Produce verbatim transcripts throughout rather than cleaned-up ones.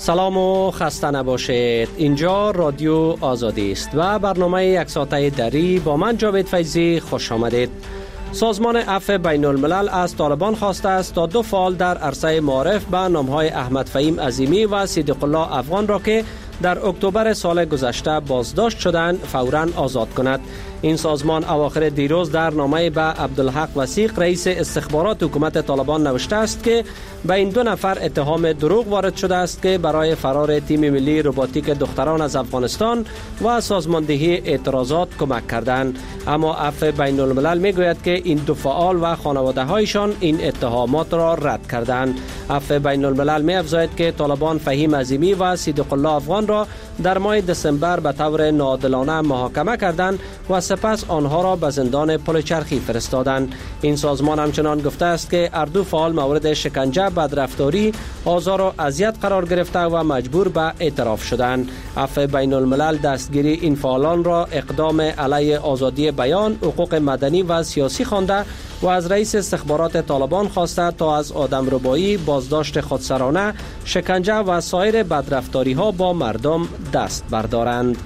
سلام و خسته نباشید. اینجا رادیو آزادی است و برنامه یک ساعته دری با من جاوید فیضی خوش آمدید. سازمان عفو بین الملل از طالبان خواسته است تا دو فعال در عرصه معارف به نامهای احمد فهیم عظیمی و صدیق الله افغان را که در اکتبر سال گذشته بازداشت شدند فوراً آزاد کند. این سازمان اواخر دیروز در نامه به عبدالحق وثیق رئیس استخبارات حکومت طالبان نوشته است که به این دو نفر اتهام دروغ وارد شده است که برای فرار تیم ملی روباتیک دختران از افغانستان و سازماندهی اعتراضات کمک کردند. اما عفو بین الملل میگوید که این دو فعال و خانواده هایشان این اتهامات را رد کردند. عفو بین الملل می افزاید که طالبان فهیم عظیمی و صدیق الله افغان را در ماه دسامبر به طور ناعادلانه محاکمه کردند و سپس آنها را به زندان پلچرخی فرستادند. این سازمان همچنان گفته است که هر دو فعال مورد شکنجه، بدرفتاری، آزار و اذیت قرار گرفته و مجبور به اعتراف شدند. عفو بین الملل دستگیری این فعالان را اقدام علیه آزادی بیان، حقوق مدنی و سیاسی خوانده و از رئیس استخبارات طالبان خواسته تا از آدمربایی، بازداشت خودسرانه، شکنجه و سایر بدرفتاری ها با مردم دست بردارند.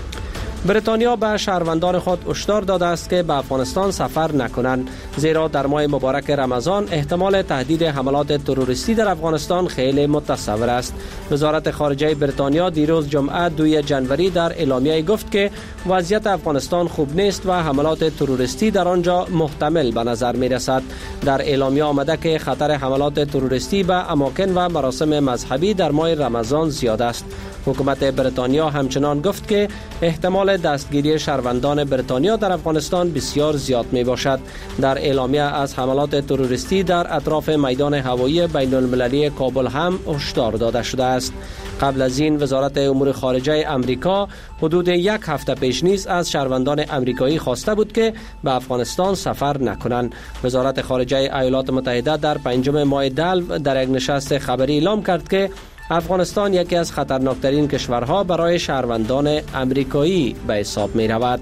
بریتانیا به شهروندان خود هشدار داده است که به افغانستان سفر نکنند، زیرا در ماه مبارک رمضان احتمال تهدید حملات تروریستی در افغانستان خیلی متصور است. وزارت خارجه بریتانیا دیروز جمعه دوم ژانویه در اعلامیه گفت که وضعیت افغانستان خوب نیست و حملات تروریستی در آنجا محتمل به نظر می رسد. در اعلامیه آمده که خطر حملات تروریستی به اماکن و مراسم مذهبی در ماه رمضان زیاد است. حکومت بریتانیا همچنان گفت که احتمال دستگیری شهروندان بریتانیا در افغانستان بسیار زیاد می باشد. در اعلامیه از حملات تروریستی در اطراف میدان هوایی بین المللی کابل هم هشدار داده شده است. قبل از این وزارت امور خارجه امریکا حدود یک هفته پیش نیز از شهروندان امریکایی خواسته بود که به افغانستان سفر نکنند. وزارت خارجه ایالات متحده در پنجم ماه دلو در یک نشست خبری اعلام کرد که افغانستان یکی از خطرناکترین کشورها برای شهروندان امریکایی به حساب می رود.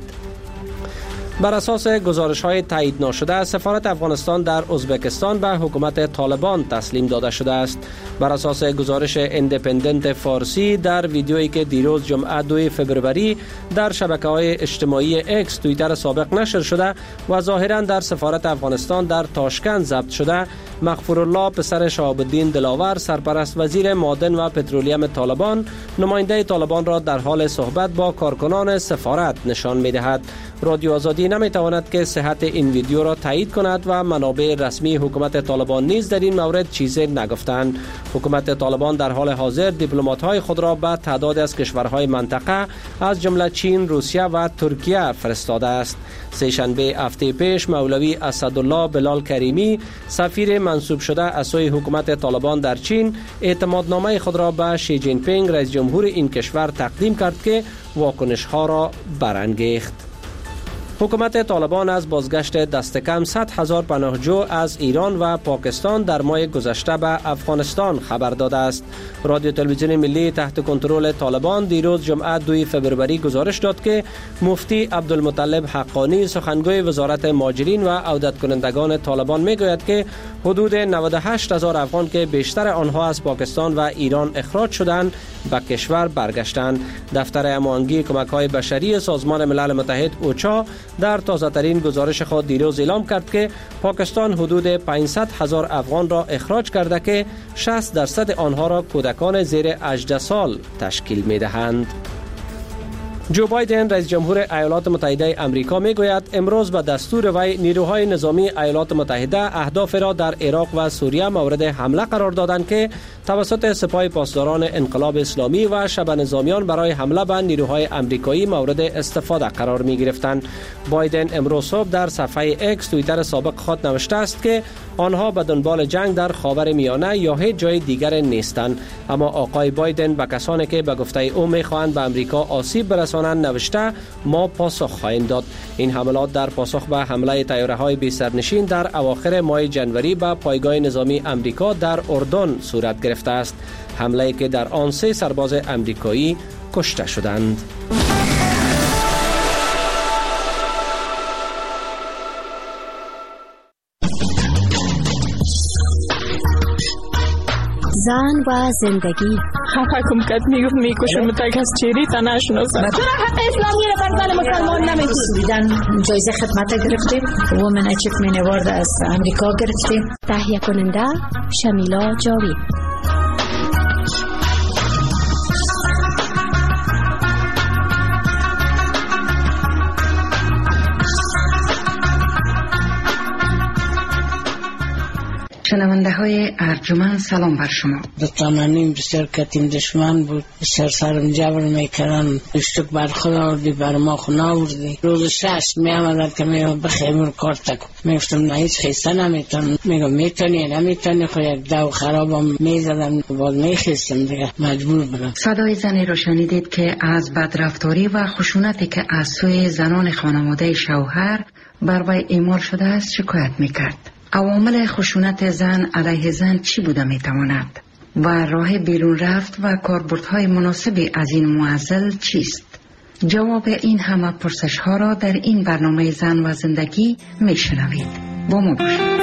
بر اساس گزارش‌های تایید ناشده سفارت افغانستان در ازبکستان به حکومت طالبان تسلیم داده شده است. بر اساس گزارش ایندیپندنت فارسی در ویدیویی که دیروز جمعه دوم فوریه در شبکه‌های اجتماعی اکس توییتر سابق نشر شده و ظاهراً در سفارت افغانستان در تاشکند ضبط شده، مغفورالله پسر شهاب الدین دلاور سرپرست وزیر معدن و پترولیم طالبان نماینده طالبان را در حال صحبت با کارکنان سفارت نشان می‌دهد. رادیو آزادی نمی‌تواند که صحت این ویدیو را تایید کند و منابع رسمی حکومت طالبان نیز در این مورد چیزی نگفتند. حکومت طالبان در حال حاضر دیپلمات‌های خود را به تعداد از کشورهای منطقه از جمله چین، روسیه و ترکیه فرستاده است. سه‌شنبه هفته پیش مولوی اسدالله بلال کریمی سفیر منصوب شده از سوی حکومت طالبان در چین اعتمادنامه خود را به شی جین پینگ رئیس جمهور این کشور تقدیم کرد که واکنش‌ها را برانگیخت. حکومت طالبان از بازگشت دست کم صد هزار پناهجو از ایران و پاکستان در ماه گذشته به افغانستان خبر داده است. رادیو تلویزیون ملی تحت کنترل طالبان دیروز جمعه دوم فوریه گزارش داد که مفتی عبدالمطلب حقانی سخنگوی وزارت مهاجرین و عودت کنندگان طالبان میگوید که حدود نود و هشت هزار افغان که بیشتر آنها از پاکستان و ایران اخراج شدند به کشور برگشتند. دفتر هماهنگی کمک‌های بشری سازمان ملل متحد اوچا در تازه‌ترین گزارش خود دیروز اعلام کرد که پاکستان حدود پانصد هزار افغان را اخراج کرده که شصت درصد آنها را کودکان زیر هجده سال تشکیل می‌دهند. جو بایدن رئیس جمهور ایالات متحده آمریکا میگوید امروز به دستور وی نیروهای نظامی ایالات متحده اهداف را در عراق و سوریه مورد حمله قرار دادند که توسط سپاه پاسداران انقلاب اسلامی و شبه نظامیان برای حمله به نیروهای آمریکایی مورد استفاده قرار می گرفتند. بایدن امروز صبح در صفحه اکس توییتر سابق خود نوشته است که آنها به دنبال جنگ در خاور میانه یا هیچ جای دیگر نیستند. اما آقای بایدن به کسانی که به گفته او میخواهند به امریکا آسیب برسانند نوشته ما پاسخ خواهیم داد. این حملات در پاسخ به حمله طیاره‌های بی سرنشین در اواخر ماه ژانویه به پایگاه نظامی امریکا در اردن صورت گرفته است. حمله که در آن سه سرباز امریکایی کشته شدند. زن و زندگی خفکم کرد، میگفت میکشم تا کس چیری تا نشناسم. چرا حق اسلامی رو بر زن مسلمان نمیدید؟ دیدن جایزه خدمت گرفتیم، وومن اچیومنت اوارد از امریکا گرفتیم. تهیه کننده شمیلا جاوید. شنونده های ارجمند سلام بر شما. دتانانیم بسیار کتیم دشمن بود، بسیار سرم جبر میکردن، اشتک بر خود آوردی بر ما خون آوردی. روز شش می آمدن که میگم بخیمون کار تکو، میگفتم نه هیچ خیسته نمیتون، میگم میتونی نمیتونی، خو یک دو خرابم میزدم باز میخیستم دیگه مجبور بودم. صدای زنی را شنیدید که از بدرفتاری و خشونتی که از سوی زنان خانواده شوهر بر وی اعمال شده است شکایت میکرد. عوامل خشونت زن علیه زن چی بوده میتواند و راه بیرون رفت و کاربردهای مناسبی از این معضل چیست؟ جواب این همه پرسش ها را در این برنامه زن و زندگی میشنوید. با ما باشید.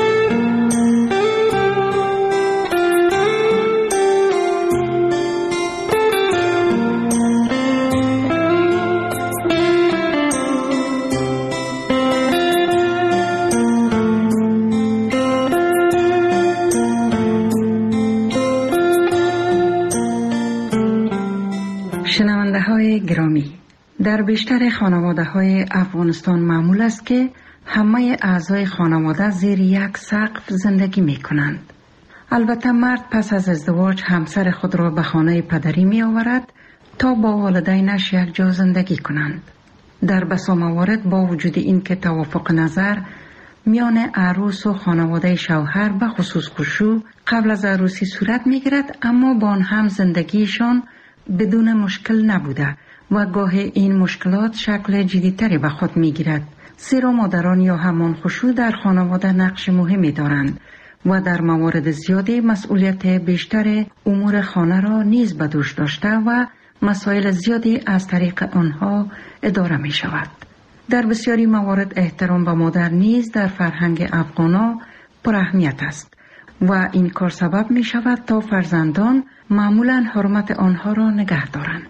شنونده های گرامی، در بیشتر خانواده های افغانستان معمول است که همه اعضای خانواده زیر یک سقف زندگی می کنند. البته مرد پس از ازدواج همسر خود را به خانه پدری می آورد تا با والدینش یک جا زندگی کنند. در بسا موارد با وجود این که توافق نظر میان عروس و خانواده شوهر به خصوص خشوع قبل از عروسی صورت می گیرد، اما با آن هم زندگیشان بدون مشکل نبوده و گاه این مشکلات شکل جدیتری به خود می گیرد. زیرا مادران یا همان خشوع در خانواده نقش مهمی دارند و در موارد زیادی مسئولیت بیشتر امور خانه را نیز به دوش داشته و مسائل زیادی از طریق آنها اداره می شود. در بسیاری موارد احترام به مادر نیز در فرهنگ افغانا پر اهمیت است و این کار سبب می شود تا فرزندان معمولاً حرمت آنها را نگه دارند.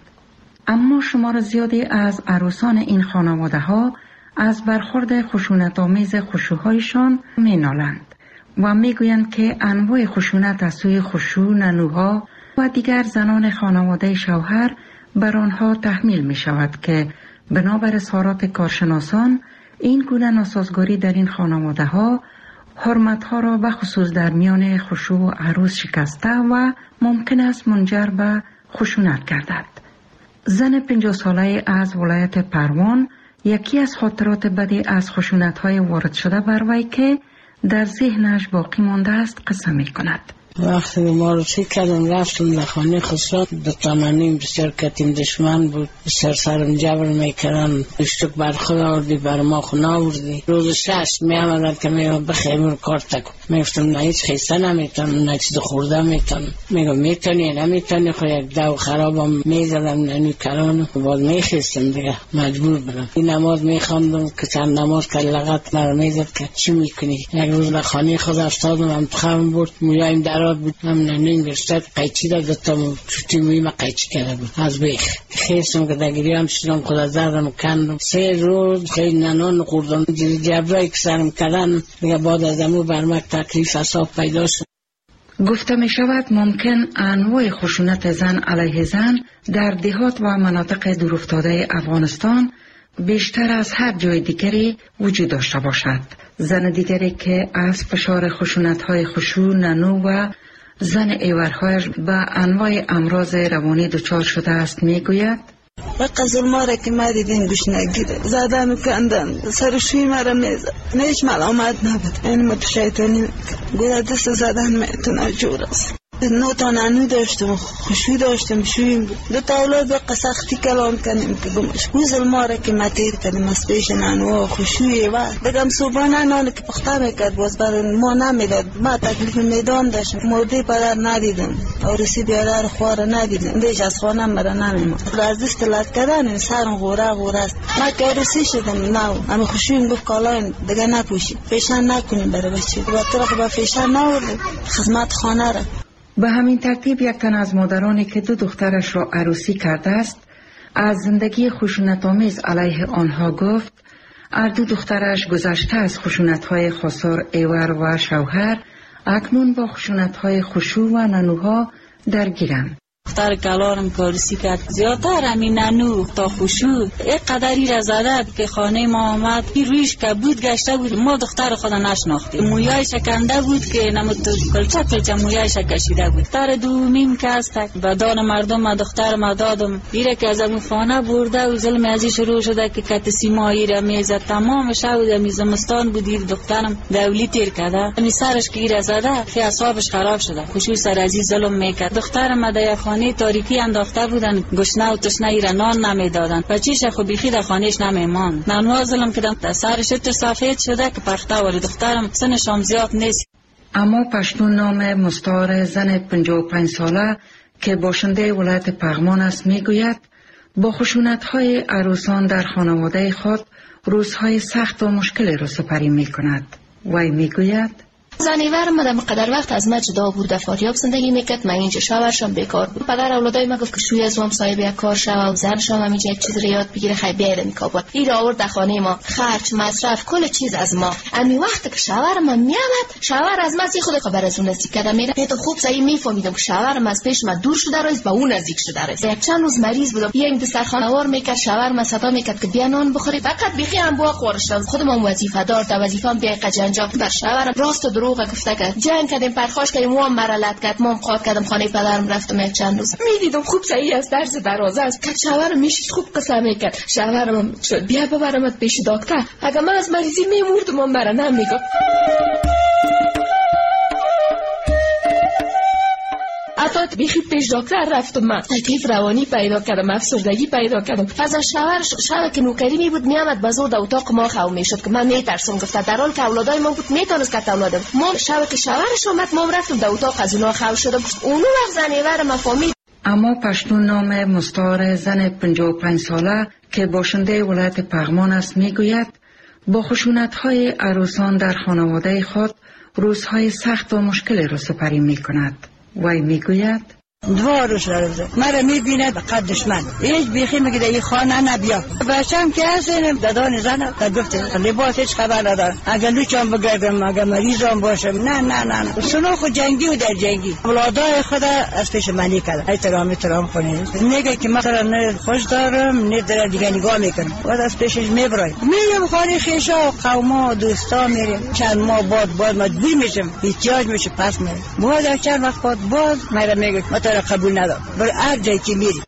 اما شمار زیادی از عروسان این خانواده ها از برخورد خشونت آمیز خشوع‌هایشان می نالند و می گویند که انواع خشونت از سوی خشوع، ننوها و دیگر زنان خانواده شوهر بر آنها تحمیل می شود که بنابر اظهارات کارشناسان این گونه ناسازگاری در این خانواده ها حرمت ها را به خصوص در میان خشوع و عروس شکسته و ممکن است منجر به خشونت گردد. زن پنجاه ساله از ولایت پروان یکی از خاطرات بدی از خشونت های وارد شده بر وی که در ذهنش باقی مانده است قصه می کند. وقتی ما رو چی کردم رفتم در خانه خسرو، دو تامنیم بسیار کتیم دشمن بود، بسیار سرم جبر میکردن، اشتک بر خود آوردی بر ما خون آوردی. روز شش می آمدن که میگم بخیمون کار تکو، میگفتم نه هیچ خیسته نمیتونم، نه چیز خورده میتونم، میگم میتونی نمیتونی، خو یک دو خرابم میزدم ننی کرانو باز میخیستم دیگه مجبور بودم. این نماز میخواندم که چند نماز که لغت مرا میزد که چی میکنی. یک روز به خانه خود افتادم، هم تخم بود، مویایم در بود، هم ننین گشتد قیچی دا دتا چوتی مویم قیچی کرده بود از بیخ خیستم که دگیری هم شدم خدا زردم کندم. سه روز خیلی ننان خوردم، جبرایی که سرم کردن دیگه بعد از امو برمک تکلیف اصاب پیدا شد. گفته می شود ممکن انواع خشونت زن علیه زن در دهات و مناطق دورافتاده افغانستان بیشتر از هر جای دیگری وجود داشته باشد. زن دیگری که از فشار خشونت‌های خشوع، ننو و زن ایورهایش به انواع امراض روانی دچار شده است میگوید: وقت ظلماره که ما دیدیم گوش نگیره، زدن و کندن، سرشوی مرا میزد، نیش ملامت نبود. این ما تو شیطانی گویا دست زدن میتونه جور است. نو تا ننو داشتم، خوشوی داشتم، شویم بود. دو تا اولاد به سختی کلام کنیم که گمش گو ظلماره که ما تیر کنیم از پیش ننو خوشوی و دگم صبحانه نان که پخته میکرد باز بر ما نمیداد. ما تکلیف میدان داشتم، مرده پدر ندیدم، عروسی بیادر خوار ندیدم، دیش از خانه مرا نمیمد. از دست لط کردن سرم غوره غوره است. ما که عروسی شدم نو اما خوشویم گفت کالاین دیگه نپوشید، فیشن نکنیم برای بچه و طرق با فیشن نورد خدمت خانه را. به همین ترتیب یک تن از مادرانی که دو دخترش را عروسی کرده است از زندگی خشونت‌آمیز علیه آنها گفت هر دو دخترش گذشته از خشونت‌های خسار ایور و شوهر اکنون با خشونت‌های خشوع و ننوها درگیرند. دختر کلارم کارسی کرد زیادتر همین ننو تا خشوع یک قدری را زده که خانه ما آمد این رویش که بود گشته بود ما دختر خدا نشناختیم مویای شکنده بود که نمود کلچه کلچه مویای شکشیده بود. دختر دومیم که است و دان مردم ما دختر ما دادم ایره که از امو خانه برده و ظلم ازی شروع شده که کت سیما ایره میزد تمام شود امی زمستان بودید دخترم دولی تیر کرده امی سرش که ایره زده که اصابش خراب شده خشوع سر ازی ظلم میکرد. دخترم در خانه تاریکی انداخته بودن گشنه و تشنه ایره نان نمیدادن بچیش خو بیخی در خانهش نمیمان نانوا ظلم کردن در سرش تو سفید شده که پخته ولی دخترم سنش هم زیاد نیست. اما پشتون نام مستعار زن پنجاه و پنج ساله که باشنده ولایت پغمان است میگوید با خشونت‌های عروسان در خانواده خود روزهای سخت و مشکلی را سپری میکند. وی میگوید زنیور ما در مقدر وقت از ما جدا بود، در فاریاب زندگی میکرد. من اینجا شوهرشم بیکار بود. پدر اولادای ما گفت که شوی از هم صاحب یک کار شو، زنشم همینجا یک چیز رو یاد بگیره خیلی بیاد میکابد. این آورد در خانه ما خرج مصرف کل چیز از ما. امی وقت که شوهر من میامد شوهر از ما سی خود خبر از اون نزدیک کردم میره تو خوب صحیح میفهمیدم که شوهرم از پیش من دور شده است با اون نزدیک شده است. یک چند روز مریض بودم یک دسترخوان آور میکرد شوهر من صدا میکرد که بیا نان بخوری فقط بیخی هم بوا خورشم خودم وظیفه دار تا وظیفه‌ام بیا قجنجا بر شوهرم راست و دروغ گفته که جنگ کردیم پرخاش کردیم و هم مرالت کرد ما هم خواب کردم خانه پدرم رفتم یک چند روز میدیدم خوب صحیح از درز درازه است که شوهرم میشید خوب قسم میکرد شوهرم شد بیا ببرمت پیش دکتر اگه من از مریضی میمردم من برا نمیگم. حتی بیخی پیش دکتر رفتم من تکلیف روانی پیدا کردم افسردگی پیدا کردم. از شوهر شوهر که نوکری می بود میامد بازور در اتاق ما خو میشد که من میترسم گفت در حال که اولادای ما بود میتونست که اولادم ما شب که شوهرش اومد ما رفتم در اتاق از اونها خو شدم اونو وقت زنیور ما فهمید. اما پشتون نام مستعار زن پنجاه و پنج ساله که باشنده ولایت پغمان است میگوید با خشونت‌های عروسان در خانواده خود روزهای سخت و مشکلی را سپری میکند. وی میگوید دو روز رفته مرا میبیند قد دشمن هیچ بیخی میگه در این خانه نبیا بچم که هستیم دادان زنم تا گفته لباس هیچ خبر ندارم اگر لوچم بگردم اگر مریضم باشم نه نه نه نه سنو خود جنگی و در جنگی اولادای خدا از پیش منی کرد احترام احترام کنید میگه که مثلا نه خوش دارم نه در دیگه نگاه میکنم و از پیشش میبرایم میرم خانه خیشا و قوما و دوستا میریم چند ماه بعد بعد مجبور میشم احتیاج میشه پس میرم بعد چند وقت بعد باز مرا میگه قبول ندارم برای هر جایی که میری.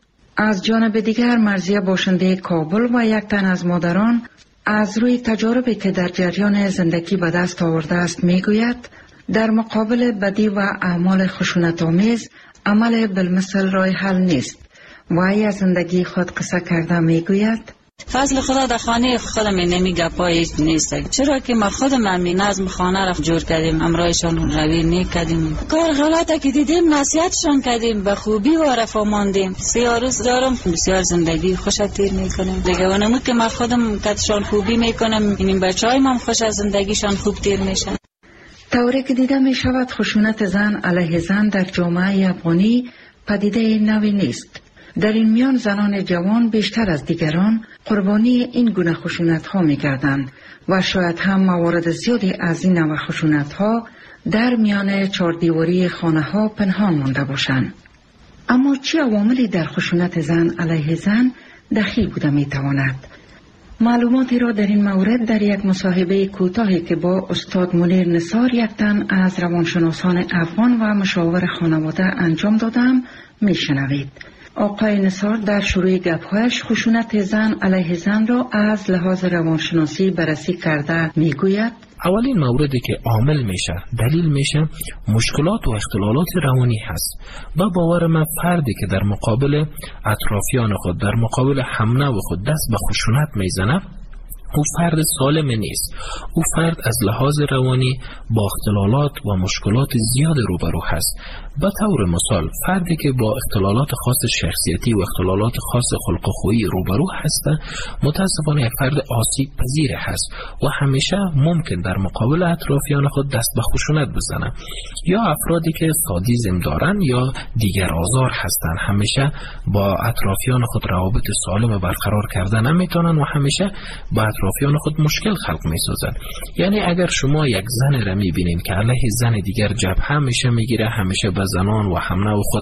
از جانب دیگر مرضیه باشنده کابل و یک تن از مادران از روی تجاربی که در جریان زندگی به دست آورده است میگوید در مقابل بدی و اعمال خشونت‌آمیز عمل بالمثل راه حل نیست. وی از زندگی خود قصه کرده میگوید فضل خدا در خانه خودم نمیگه پایش نیست چرا که ما خودم هم نظم خانه را جور کردیم امرایشان روی میکردیم کار غلطه که دیدیم نصیحتشان کردیم به خوبی و رفا ماندیم. سیاه روز دارم بسیار زندگی خوش تیر میکنیم دیگه و نمود که ما خودم کتشان خوبی میکنم این بچه های من خوش از زندگیشان خوب تیر میشن. طوری که دیده میشود خشونت زن علیه زن در جامعه افغانی پدیده نوی نیست. در این میان زنان جوان بیشتر از دیگران قربانی این گونه خشونت ها می گردند و شاید هم موارد زیادی از این نوع خشونت ها در میان چاردیواری خانه ها پنهان مانده باشند. اما چه عواملی در خشونت زن علیه زن دخیل بوده می تواند؟ معلوماتی را در این مورد در یک مصاحبه کوتاهی که با استاد منیر نثار یک تن از روانشناسان افغان و مشاور خانواده انجام دادم می شنوید. آقای نثار در شروع گپ‌هایش خشونت زن علیه زن را از لحاظ روانشناسی بررسی کرده میگوید اولین موردی که عامل میشه دلیل میشه مشکلات و اختلالات روانی هست و باور من فردی که در مقابل اطرافیان خود در مقابل همنو خود دست به خشونت میزنه او فرد سالم نیست. او فرد از لحاظ روانی با اختلالات و مشکلات زیاد روبرو هست. به طور مثال فردی که با اختلالات خاص شخصیتی و اختلالات خاص خلق و خویی روبرو هست متاسفانه یک فرد آسیب پذیر هست و همیشه ممکن در مقابل اطرافیان خود دست به خشونت بزنه. یا افرادی که سادیسم دارن یا دیگر آزار هستند همیشه با اطرافیان خود روابط سالم برقرار کردن نمیتونن و همیشه با اطرافیان خود مشکل خلق میسازن. یعنی اگر شما یک زن را میبینین که علیه زن دیگر جبهه همیشه میگیره، همیشه به زنان و همنوع خود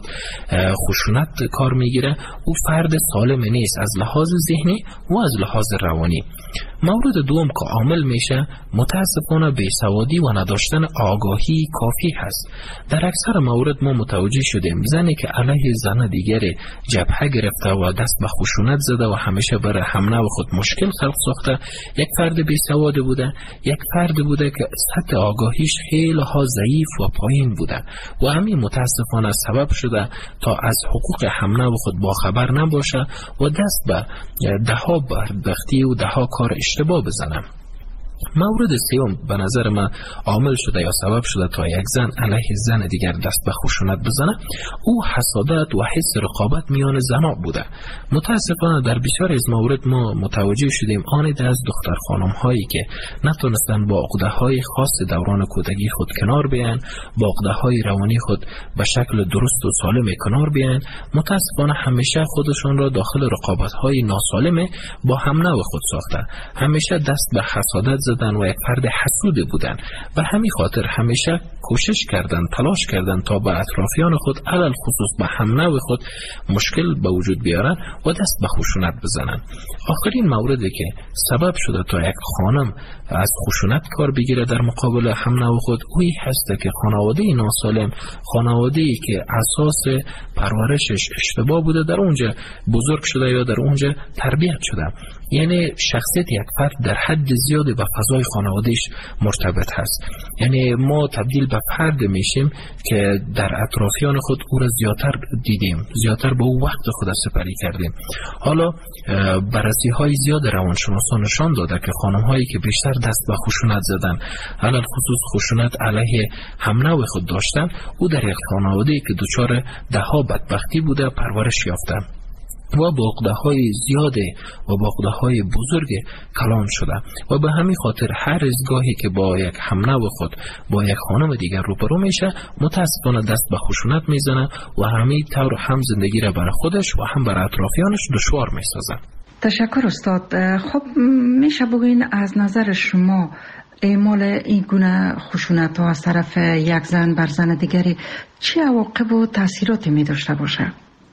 خشونت کار میگیره، او فرد سالم نیست از لحاظ ذهنی و از لحاظ روانی. مورد دوم که عامل میشه متاسفانه بیسوادی و نداشتن آگاهی کافی هست. در اکثر مورد ما متوجه شدیم زنی که علیه زن دیگر جبهه گرفته و دست به خشونت زده و همیشه برای همنوع خود مشکل خلق ساخته یک فرد بیسواد بوده، یک فرد بوده که سطح آگاهیش خیلی ها ضعیف و پایین بوده و همین متاسفانه سبب شده تا از حقوق همنوع خود باخبر نباشه و دست به ده ها بدبختی و ده ها کار اشتباه بزنم. مورد سوم به نظر من عامل شده یا سبب شده تا یک زن علیه زن دیگر دست به خشونت بزنه، او حسادت و حس رقابت میان زنها بوده. متاسفانه در بسیار از موارد ما متوجه شدیم آنید از دختر خانم هایی که نتونستن با عقده های خاص دوران کودکی خود کنار بیان، با عقده های روانی خود به شکل درست و سالم کنار بیان، متاسفانه همیشه خودشون را داخل رقابت های ناسالم با همنوع خود ساخته، همیشه دست به حسادت زدن و یک فرد حسود بودن و همین خاطر همیشه کوشش کردن، تلاش کردن تا به اطرافیان خود علل خصوص به همنوع خود مشکل به وجود بیارن و دست به خشونت بزنن. آخرین موردی که سبب شده تا یک خانم از خشونت کار بگیره در مقابل همنوع خود اویی هست که خانواده ناسالم، خانواده‌ای که اساس پرورشش اشتباه بوده در اونجا بزرگ شده یا در اونجا تربیت شده. یعنی شخصیت یک فرد در حد زیادی به فضای خانوادهش مرتبط هست. یعنی ما تبدیل به فرد میشیم که در اطرافیان خود او را زیادتر دیدیم، زیادتر به او وقت خود سپری کردیم. حالا بررسی های زیاد روانشناسان نشان داده که خانم هایی که بیشتر دست به خشونت زدن، علل خصوص خشونت علیه همنوع خود داشتن، او در یک خانواده‌ای که دچار دهها بدبختی بوده پرورش یافته و با عقده‌های زیاد و با عقده‌های بزرگ کلان شده و به همین خاطر هر از گاهی که با یک همنوع خود با یک خانم دیگر روبرو میشه متاسفانه دست به خشونت میزنه و همین طور هم زندگی را برای خودش و هم برای اطرافیانش دشوار میسازه. تشکر استاد. خب میشه بگوین از نظر شما اعمال این گونه خشونت ها از طرف یک زن بر زن دیگری چه عواقب و تاثیراتی می داشته باشه؟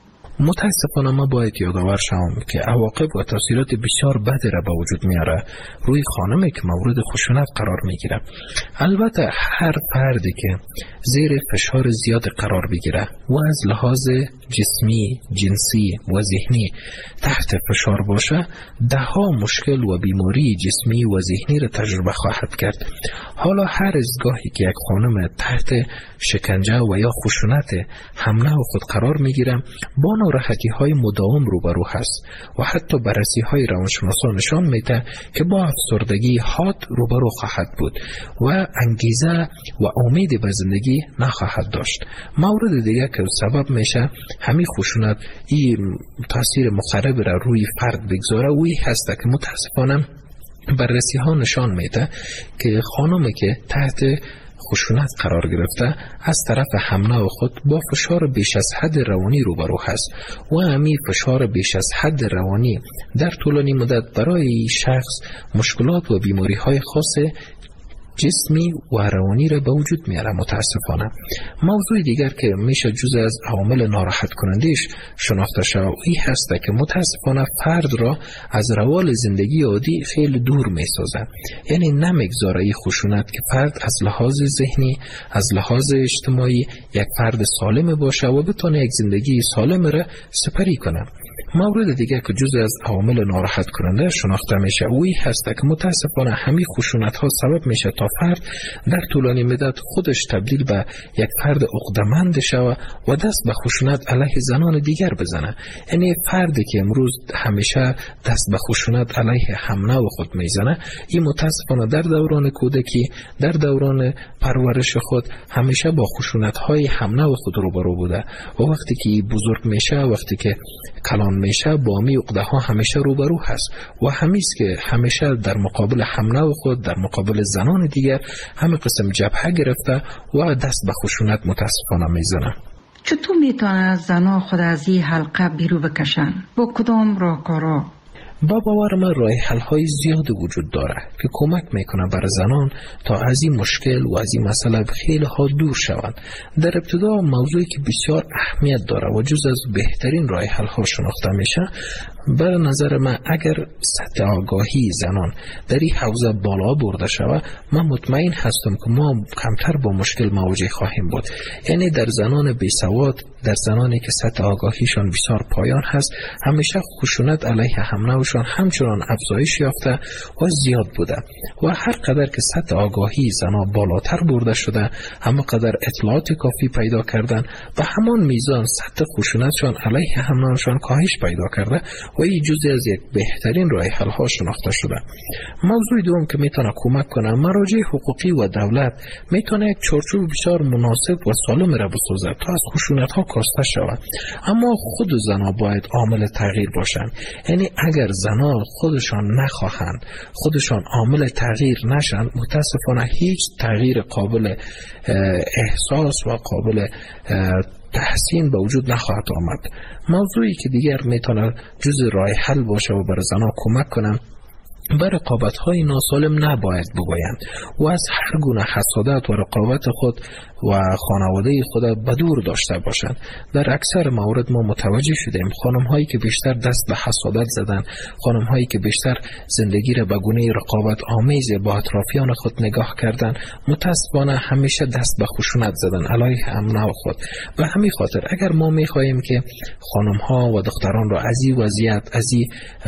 متاسفانه ما باید یادآور شوم که عواقب و تاثیرات بسیار بدی را به وجود میاره روی خانمی که مورد خشونت قرار میگیره. البته هر فردی که زیر فشار زیاد قرار بگیره و از لحاظ جسمی، جنسی و ذهنی تحت فشار باشه ده ها مشکل و بیماری جسمی و ذهنی را تجربه خواهد کرد. حالا هر از گاهی که یک خانم تحت شکنجه و یا خشونت همنوع خود قرار میگیره با ناراحتی های مداوم روبرو هست و حتی بررسی های روانشناسان نشان میده که با افسردگی حاد روبرو خواهد بود و انگیزه و امید به زندگی نخواهد داشت. مورد دیگه که سبب میشه همین خشونت این تاثیر مخرب را روی فرد بگذاره وی هست که متاسفانه بررسی ها نشان میده که خانمی که تحت خشونت قرار گرفته از طرف همنوع خود با فشار بیش از حد روانی روبرو هست و همین فشار بیش از حد روانی در طولانی مدت برای شخص مشکلات و بیماری های خاص جسمی و روانی را به وجود میاره. متاسفانه موضوع دیگر که میشه جزء از عوامل ناراحت کنندش شناخته شود این هست که متاسفانه فرد را از روال زندگی عادی خیلی دور میسازه. یعنی نمیگذاره این خشونت که فرد از لحاظ ذهنی، از لحاظ اجتماعی یک فرد سالم باشه و بتونه یک زندگی سالم را سپری کنه. مورد دیگر که جزء از عوامل ناراحت کننده شناخته میشه اوی هست که متاسفانه همین خشونت ها سبب میشه تا فرد در طولانی مدت خودش تبدیل به یک فرد عقده‌مند شود و دست به خشونت علیه زنان دیگر بزنه. یعنی فردی که امروز همیشه دست به خشونت علیه همنوع خود میزنه، این متاسفانه در دوران کودکی، در دوران پرورش خود همیشه با خشونت های همنوع خود روبرو بوده و وقتی که بزرگ میشه، وقتی که کلان میشه، با می عقده ها همیشه روبرو هست و همیست که همیشه در مقابل همنوع خود، در مقابل زنان دیگر همه قسم جبهه گرفته و دست به خشونت متاسفانه میزنه. چطور میتونه زنها خود از این حلقه بیرو بکشن؟ با کدام راهکارها؟ با باور من راه حل های زیاد وجود داره که کمک میکنه بر زنان تا از این مشکل و از این مسئله خیلی ها دور شوند. در ابتدا موضوعی که بسیار اهمیت داره و جز از بهترین راه حل ها شناخته میشه، بر نظر من اگر سطح آگاهی زنان در این حوزه بالا برده شود، من مطمئن هستم که ما کمتر با مشکل مواجه خواهیم بود. یعنی در زنان بیسواد، در زنانی که سطح آگاهیشان بسیار پایان هست، همیشه خشونت علیه همنوعشان همچنان افزایش یافته و زیاد بوده و هر قدر که سطح آگاهی زنان بالاتر برده شده، همه قدر اطلاعات کافی پیدا کردن و همان میزان سطح خشونتشان علیه همنوعشان کاهش پیدا کرده و این جزئی از یک بهترین راه حل ها شناخته شده. موضوع دوم که میتونه کمک کنه، مراجع حقوقی و دولت میتونه یک چارچوب بسیار مناسب و سالم را بسازد تا از خشونت ها کاسته شود. اما خود زنها باید عامل تغییر باشند. یعنی اگر زنها خودشان نخواهند، خودشان عامل تغییر نشن، متاسفانه هیچ تغییر قابل احساس و قابل تحسین به وجود نخواهد آمد. موضوعی که دیگر میتونه جز راه حل باشه و برای زنها کمک کنم، بر رقابت‌های ناسالم نباید بگویند و از هر گونه حسادت و رقابت خود و خانواده خود به دور داشته باشند. در اکثر موارد ما متوجه شدیم خانم هایی که بیشتر دست به حسادت زدن، خانم هایی که بیشتر زندگی را به گونه رقابت آمیز با اطرافیان خود نگاه کردن، متاسفانه همیشه دست به خشونت زدن علیه همنوع خود. به همین خاطر اگر ما می‌خواهیم که خانم ها و دختران را از این وضعیت، از این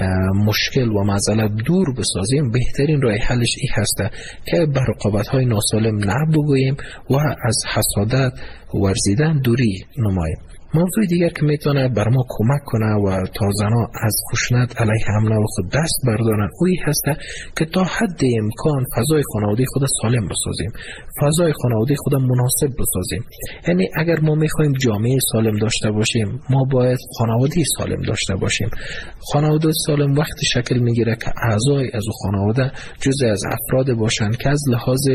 مشکل و معضله دور بسازیم، بهترین راه حلش این هست که به رقابت های ناسالم نبگوییم و از حسادت ورزیدن دوری نماییم. موضوع دیگر که میتونه بر ما کمک کنه و تا زنها از خشونت علیه همنوع خود دست بردارن، اوی هسته که تا حد امکان فضای خانواده خود سالم بسازیم، فضای خانواده خود مناسب بسازیم. یعنی اگر ما میخوایم جامعه سالم داشته باشیم، ما باید خانواده سالم داشته باشیم. خانواده سالم وقتی شکل میگیره که اعضای از خانواده جزء از افراد باشن که از لحاظ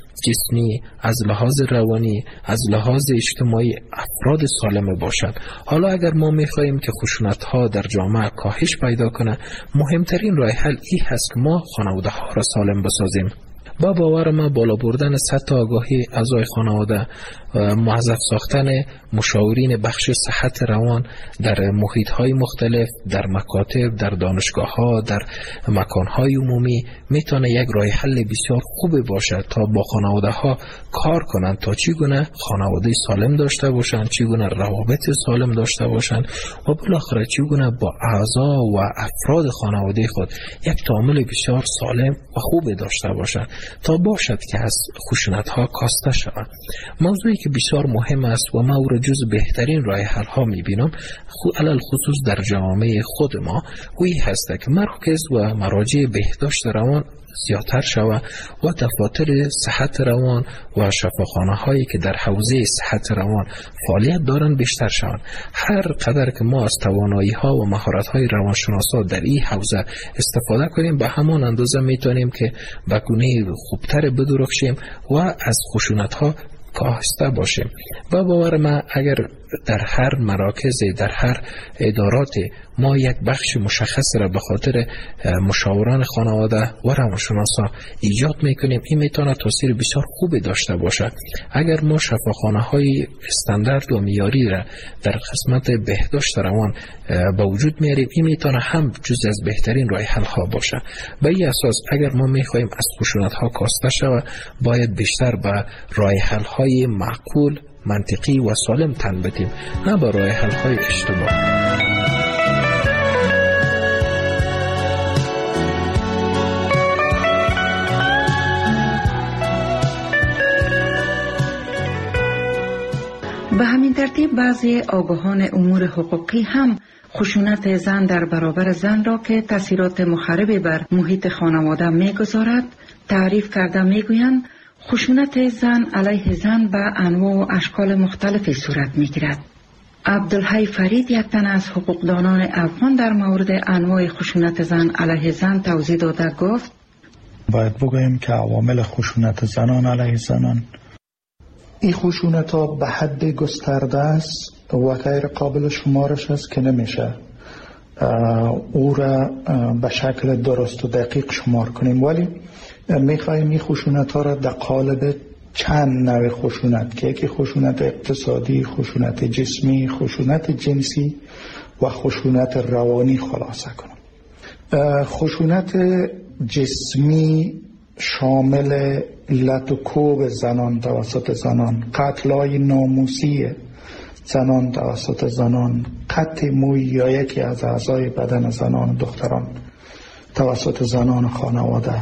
جسمی، از لحاظ روانی، از لحاظ اجتماعی افراد سالم باشند. حالا اگر ما میخواهیم که خشونت ها در جامعه کاهش پیدا کنه، مهمترین راه حل این هست که ما خانواده ها را سالم بسازیم. با باور ما بالا بردن سطح آگاهی اعضای خانواده، موظف ساختن مشاورین بخش صحت روان در محیط های مختلف، در مکاتب، در دانشگاه ها، در مکان های عمومی میتونه یک راه حل بسیار خوب باشه تا با خانواده ها کار کنند تا چگونه خانواده سالم داشته باشند، چگونه روابط سالم داشته باشند و بالاخره چگونه با اعضا و افراد خانواده خود یک تعامل بسیار سالم و خوب داشته باشند تا باشد که از خشونت ها کاسته شوند. موضوعی که بسیار مهم است و ما او را جز بهترین راه حل ها میبینم، علل خصوص در جامعه خود ما، وی هست که مراکز و مراجع بهداشت روان زیادتر شود و دفاتر صحت روان و شفاخانه هایی که در حوزه صحت روان فعالیت دارند بیشتر شوند. هر قدر که ما از توانایی ها و مهارت های روانشناسا در این حوزه استفاده کنیم، به همان اندازه میتونیم که به گونه خوبتر بدرخشیم و از خشونت ها کاهسته باشیم. و باور من اگر در هر مراکز، در هر ادارات ما یک بخش مشخص را به خاطر مشاوران خانواده و روانشناسا ایجاد میکنیم، این میتونه تاثیر بسیار خوبی داشته باشد. اگر ما شفاخانه های استاندارد و معیاری را در قسمت بهداشت روان به وجود میاریم، این میتونه هم جز از بهترین راه حل ها باشه. به این اساس اگر ما میخواهیم از خشونت ها کاسته شود، باید بیشتر به راه حل های معقول، منطقی و سالم تن بدیم، نه به راه حل های اشتباه. گفته بعضی آگاهان امور حقوقی هم خشونت زن در برابر زن را که تاثیرات مخرب بر محیط خانواده می‌گذارد تعریف کرده می‌گویند خشونت زن علیه زن به انواع و اشکال مختلفی صورت می‌گیرد. عبدالحی فرید یک تن از حقوقدانان افغان در مورد انواع خشونت زن علیه زن توضیح داده گفت باید بگوییم که عوامل خشونت زنان علیه زنان این خشونت ها به حد گسترده است و غیر قابل شمارش است که نمیشه او را به شکل درست و دقیق شمار کنیم، ولی میخواییم این خشونت ها را در قالب چند نوع خشونت که یکی خشونت اقتصادی، خشونت جسمی، خشونت جنسی و خشونت روانی خلاصه کنم. خشونت جسمی شامل لط و کوب زنان توسط زنان، قتل‌های ناموسی زنان توسط زنان، قطع موی یا یکی از اعضای بدن زنان و دختران توسط زنان خانواده،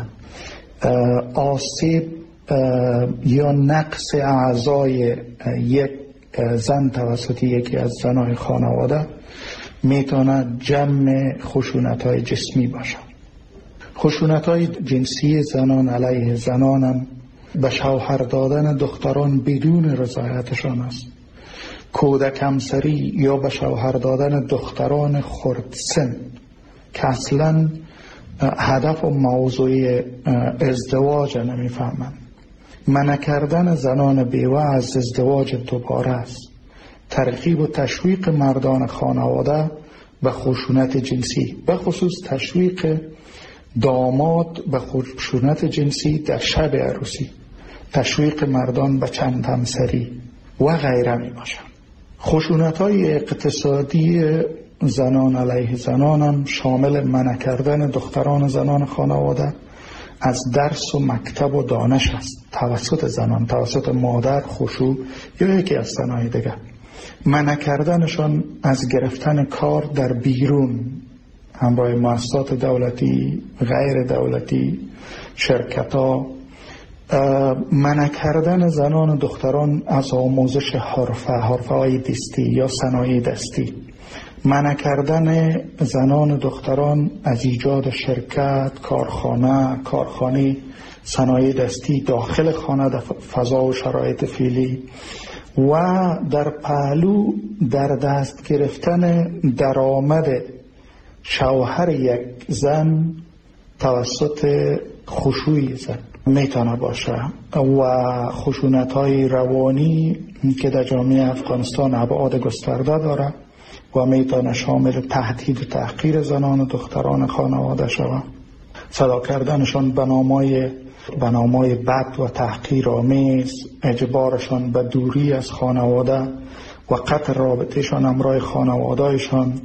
آسیب یا نقص اعضای یک زن توسط یکی از زنان خانواده میتونه جمع خشونت‌های جسمی باشه. خشونت‌های جنسی زنان علیه زنان هم به شوهر دادن دختران بدون رضایتشان است، کودک همسری یا به شوهر دادن دختران خردسن که اصلا هدف و موضوع ازدواج نمیفهمند، منع کردن زنان بیوه از ازدواج دوباره است، ترغیب و تشویق مردان خانواده به خشونت جنسی، به خصوص تشویق داماد به خشونت جنسی در شب عروسی، تشویق مردان به چند همسری و غیره می باشند. خشونت‌های اقتصادی زنان علیه زنان هم شامل منع کردن دختران زنان خانواده از درس و مکتب و دانش است توسط زنان، توسط مادر، خشوع یا یکی از زنای دیگر، منع کردنشان از گرفتن کار در بیرون همراه مؤسسات دولتی، غیر دولتی، شرکت ها، منع کردن زنان و دختران از آموزش حرفه حرفه های دستی یا صنایع دستی، منع کردن زنان و دختران از ایجاد شرکت، کارخانه، کارخانه صنایع دستی داخل خانه در فضا و شرایط فعلی و در پهلو در دست گرفتن درآمد شوهر یک زن توسط خشوع زن میتونه باشه و خشونت‌های روانی که در جامعه افغانستان ابعاد گسترده داره و میتونه شامل تهدید و تحقیر زنان و دختران خانواده شود، صدا کردنشان به نامای به نامای بد و تحقیرآمیز، اجبارشان به دوری از خانواده و قطع رابطهشان همراه خانوادهشان،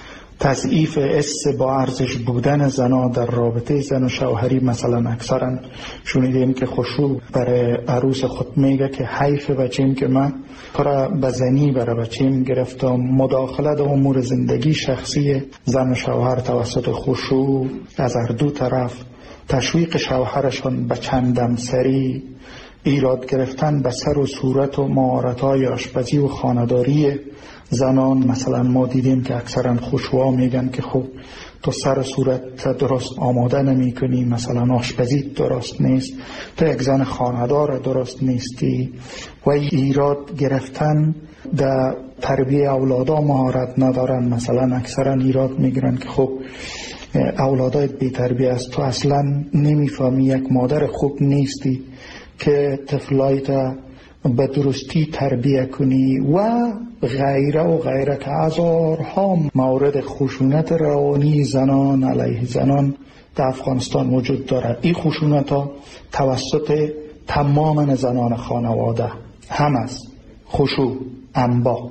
تضعیف حس با ارزش بودن زنا در رابطه زن و شوهری. مثلا اکثرا شنیدیم که خشوع برای عروس خود میگه که حیف بچیم که من پر بزنی برای بچیم گرفتم، مداخله در امور زندگی شخصی زن و شوهر توسط خشوع از هر دو طرف، تشویق شوهرشان به چندم سری، ایراد گرفتن به سر و صورت و مهارت‌های آشپزی و خانه‌داری زنان. مثلا ما دیدیم که اکثرا خشوع میگن که خب تو سر صورت درست آماده نمی کنی، مثلا آشپزی درست نیست، تو یک زن خانه‌دار درست نیستی و ایراد گرفتن در تربیه اولادا مهارت ندارن. مثلا اکثرا ایراد میگیرن که خب اولادایت بی تربیه است، تو اصلا نمیفهمی، یک مادر خوب نیستی که طفلایت به درستی تربیه کنی و غیره و غیره که هزارها مورد خشونت روانی زنان علیه زنان در افغانستان وجود دارد. این خشونت ها توسط تمام زنان خانواده هم است، خشوع، انباق،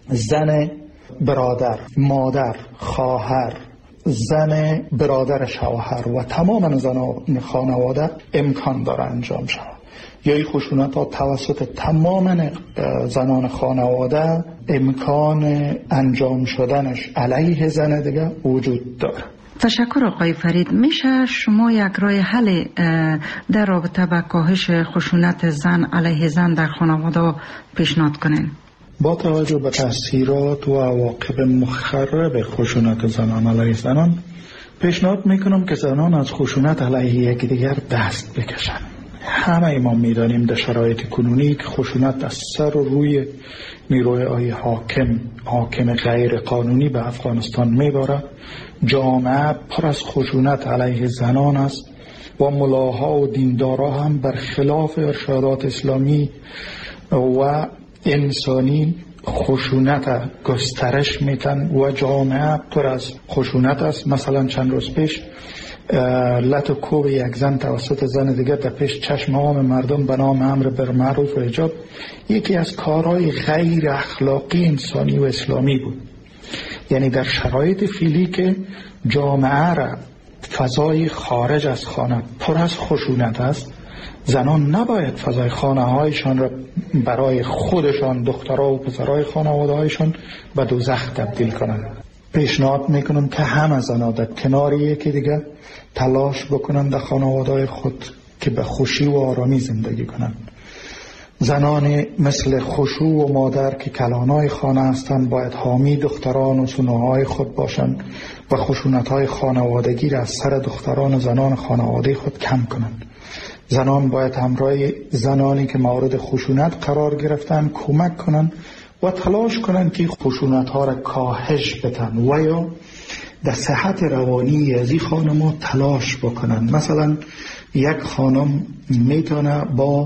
زن برادر، مادر، خواهر، زن برادر شوهر و تمام زنان خانواده امکان داره انجام شود. یا این خشونت ها توسط تمام زنان خانواده امکان انجام شدنش علیه زن دیگه وجود داره. تشکر آقای فرید. میشه شما یک راه حل در رابطه با کاهش خشونت زن علیه زن در خانواده پیشنهاد کنین؟ با توجه به تاثیرات و عواقب مخرب خشونت زنان علیه زنان، پیشنهاد میکنم که زنان از خشونت علیه یکدیگر دست بکشن. همه ما میدانیم در شرایط کنونی که خشونت از سر و روی نیروهای حاکم حاکم غیر قانونی به افغانستان میباره. جامعه پر از خشونت علیه زنان است و ملاها و دیندارا هم برخلاف ارشادات اسلامی و انسانی خشونت گسترش میتن و جامعه پر از خشونت است. مثلا چند روز پیش لط و کوب یک زن توسط زن دیگر در پیش چشم عام مردم به نام امر بالمعروف و حجاب یکی از کارهای غیر اخلاقی انسانی و اسلامی بود. یعنی در شرایط فعلی که جامعه را فضای خارج از خانه پر از خشونت است، زنان نباید فضای خانه هایشان را برای خودشان، دخترها و پسرهای خانواده هایشان به دوزخ تبدیل کنند. پیشنهاد میکنم که همه زنان در کنار یکی دیگر تلاش بکنند در خانواده خود که به خوشی و آرامی زندگی کنند. زنان مثل خشوع و مادر که کلانای خانه هستند باید حامی دختران و سنوهای خود باشند و خشونت‌های خانوادگی را از سر دختران و زنان خانواده خود کم کنند. زنان باید همراه زنانی که مورد خشونت قرار گرفتن کمک کنند و تلاش کنند که خشونت‌ها را کاهش بدن و یا در صحت روانی از این خانم‌ها تلاش بکنند. مثلا یک خانم میتونه با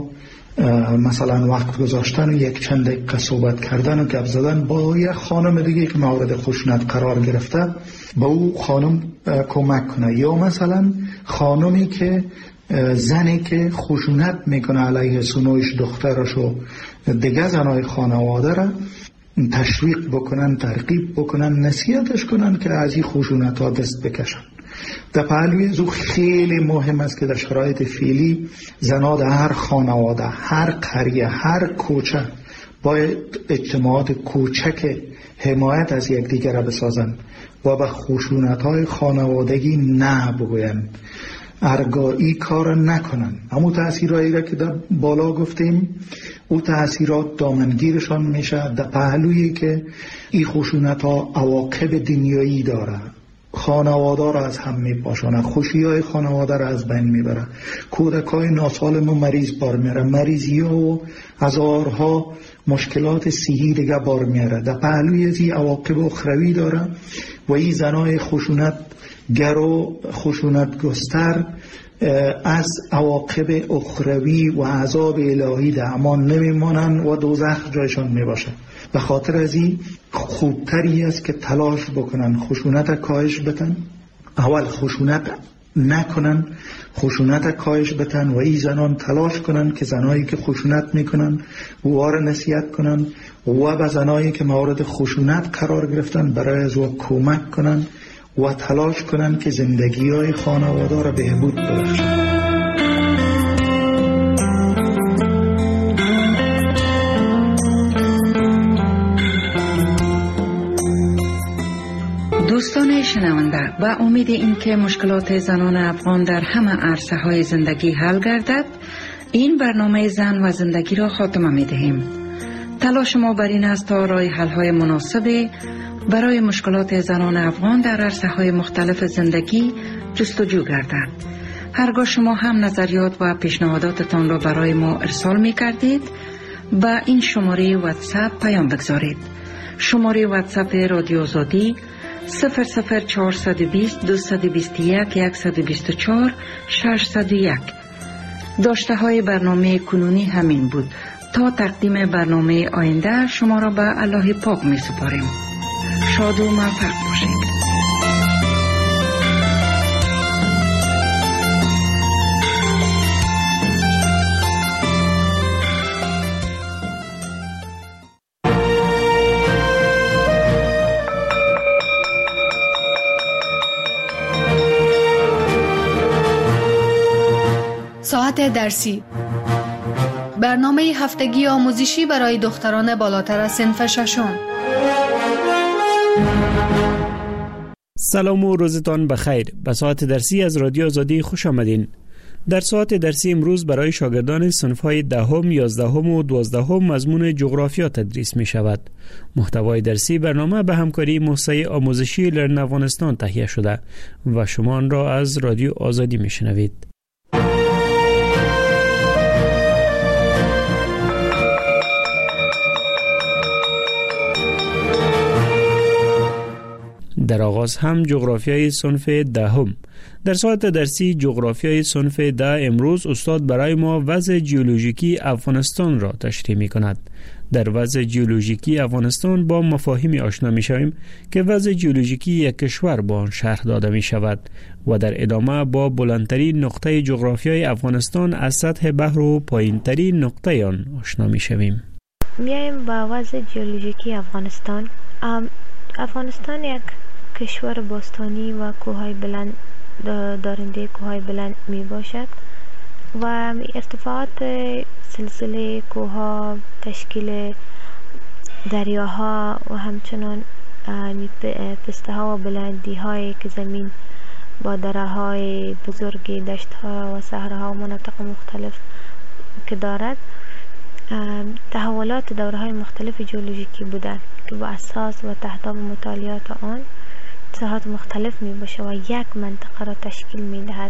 مثلا وقت گذاشتن و یک چند دقیقه صحبت کردن و گپ زدن با یک خانم دیگه که مورد خشونت قرار گرفته با او خانم کمک کنه، یا مثلا خانمی که زنی که خشونت میکنه علیه سنویش دخترش و دیگه زنای خانواده را تشویق بکنن، ترغیب بکنن، نصیحتش کنن که از این خشونت ها دست بکشن. در پهلوی از او خیلی مهم است که در شرایط فعلی زنان در هر خانواده، هر قریه، هر کوچه باید اجتماعات کوچک حمایت از یکدیگر را بسازند و به خشونت های خانوادگی نه بگویند، ارگایی کار نکنن. همون تأثیرهایی را که در بالا گفتیم او تأثیرات دامنگیرشان میشه در پهلویی که این خشونت ها عواقب دنیایی داره. خانواده را از هم میپاشانه، خوشی های خانواده را از بین میبره، کودک های ناسالم و مریض بار میره، مریضی ها و هزارها مشکلات صحی دیگه بار میره. در پهلوی از این عواقب اخروی داره و این زنای خشونت گر و خشونت گستر از عواقب اخروی و عذاب الهی در امان نمیمانن و دوزخ جایشان میباشه. به خاطر از این خوبتری است که تلاش بکنن خشونت کاهش بتن، اول خشونت نکنن، خشونت کاهش بتن و این زنان تلاش کنن که زنایی که خشونت میکنن وار نصیحت کنن و به زنایی که مورد خشونت قرار گرفتن برای از او کمک کنن و تلاش کنن که زندگی های خانواده را بهبود ببخشن. دوستان شنونده، و امید این که مشکلات زنان افغان در همه عرصه های زندگی حل گردد، این برنامه زن و زندگی را خاتمه می دهیم. تلاش ما بر این است تا راه حل های مناسب برای مشکلات زنان افغان در عرصه های مختلف زندگی جستجو گردد. هرگاه شما هم نظریات و پیشنهاداتتان را برای ما ارسال می کردید، با این شماره واتساپ پیام بگذارید. شماره واتساپ رادیو آزادی صفر صفر چهارصد و بیست دویست و بیست و یک صد و بیست و چهار ششصد و یک. داشته های برنامه کنونی همین بود. تا تقدیم برنامه آینده شما را به الله پاک می سپاریم. شاد و موفق باشید. ساعت درسی، برنامه هفتگی آموزشی برای دختران بالاتر از صنف ششم. سلام و روزتان بخیر. به ساعت درسی از رادیو آزادی خوش آمدین. در ساعت درسی امروز برای شاگردان صنف‌های دهم، یازدهم و دوازدهم مضمون جغرافیا تدریس می شود. محتوای درسی برنامه به همکاری موسسه آموزشی لرن افغانستان تهیه شده و شما آن را از رادیو آزادی می شنوید. در آغاز هم جغرافیای صنف دهم. در ساعت درسی جغرافیای صنف ده امروز استاد برای ما وضع جیولوژیکی افغانستان را تشریح می کند. در وضع جیولوژیکی افغانستان با مفاهیمی آشنا می شویم که وضع جیولوژیکی یک کشور با آن شرح داده می شود و در ادامه با بلندترین نقطه جغرافیای افغانستان از سطح بحر و پایینترین نقطه آن آشنا می شویم. میایم با وضع جیولوژیکی افغانستان. افغانستان یک کشور باستانی و کوههای بلند دارنده کوههای بلند می باشد و ارتفاعات سلسله کوهها، تشکیل دریاها و همچنان پسته ها و بلندی هایی که زمین با دره های بزرگ، دشت ها و صحراها و مناطق مختلف که دارد تحولات دوره های مختلف جیولوژیکی بودند که با اساس و تحتاب مطالعات آن ساحات مختلف می باشه و یک منطقه را تشکیل می دهد.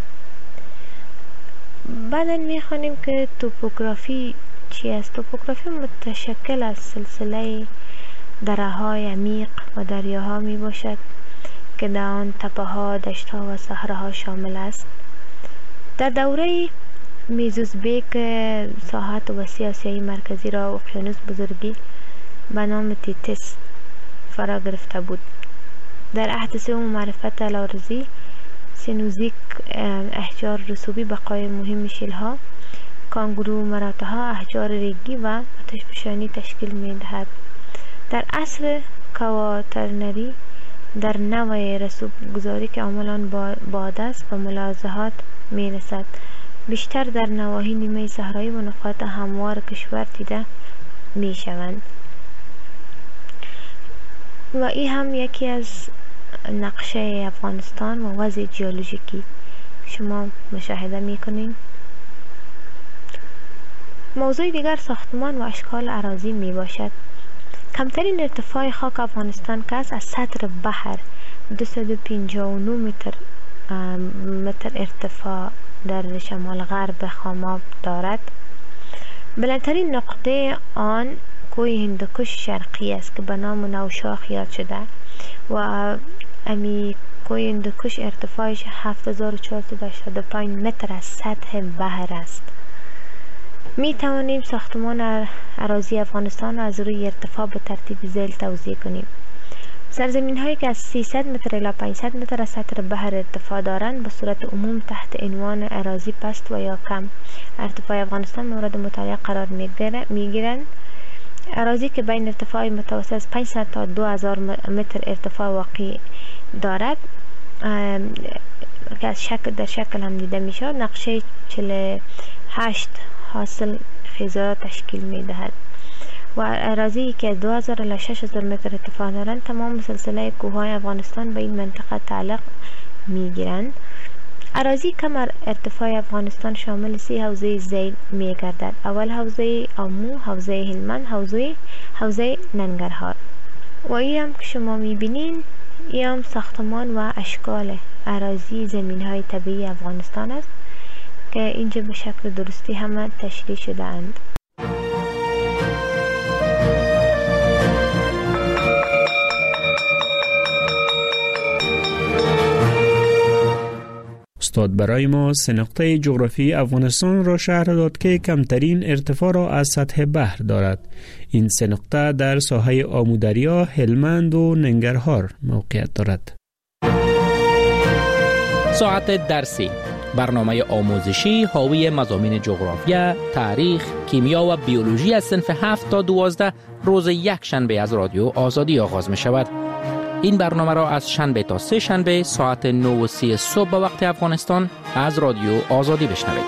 بعدا می خوانیم که توپوگرافی چی است؟ توپوگرافی متشکل از سلسله دره های عمیق و دریاها می باشد که در آن تپه ها، دشت ها و صحراها شامل است. در دوره میزوزبیک ساحات وسیع آسیای مرکزی را اقیانوس بزرگی به نام تیتس فرا گرفته بود. در عهد سوم معرفت الارضی سینوزیک احجار رسوبی بقای مهم شیلها، کانگرو مراتها، احجار ریگی و آتشفشانی تشکیل می دهد. در عصر کواترنری در نوع رسوب گذاری که عملان باد است و ملاحظات می رسد. بیشتر در نواحی نیمه صحرایی و نقاط هموار کشور دیده می شوند. و این هم یکی از نقشه افغانستان و وضع جیولوژیکی شما مشاهده میکنین. موضوع دیگر ساختمان و اشکال اراضی می باشد. کمترین ارتفاع خاک افغانستان که از سطح بحر دویست و پنجاه و نه متر متر ارتفاع در شمال غرب خاماب دارد. بلندترین نقطه آن کوه هندوکش شرقی است که به نام نوشاخ یاد شده و امی کوه هندوکش ارتفاعش هفت هزار و چهارصد و هشتاد و پنج متر از سطح بحر است. می توانیم ساختمان اراضی افغانستان از روی ارتفاع به ترتیب ذیل توضیح کنیم. سرزمین هایی که از سیصد متر الی پانصد متر از سطح بحر ارتفاع دارند به صورت عموم تحت عنوان اراضی پست و یا کم ارتفاع افغانستان مورد مطالعه قرار می گیرند. اراضی که بین ارتفاع متوسط از پانصد تا دو هزار متر ارتفاع واقع دارد که از شکل در شکل هم دیده می شود نقشه چهل و هشت حاصل خیزرات تشکیل می دهد و اراضی که دو هزار الی شش هزار متر ارتفاع دارند تمام سلسله کوههای افغانستان به این منطقه تعلق می گیرند. اراضی کم ارتفاع افغانستان شامل سی حوزه ذیل می گردد. اول حوزه آمو، حوزه هلمند، حوزه حوزه ننگرهار. و این هم که شما می بینین این هم ساختمان و اشکال اراضی زمین های طبیعی افغانستان است که اینجا به شکل درستی همه تشریح شده اند. استاد برای ما سه نقطه جغرافی افغانستان را شرح داد که کمترین ارتفاع را از سطح بحر دارد. این سه نقطه در ساحه آمودریا، هلمند و ننگرهار موقعیت دارد. ساعت درسی برنامه آموزشی حاوی مضامین جغرافیا، تاریخ، کیمیا و بیولوژی از صنف هفت تا دوازده روز یک شنبه از رادیو آزادی آغاز می شود. این برنامه را از شنبه تا سه شنبه ساعت نه و سی صبح به وقت افغانستان از رادیو آزادی بشنوید.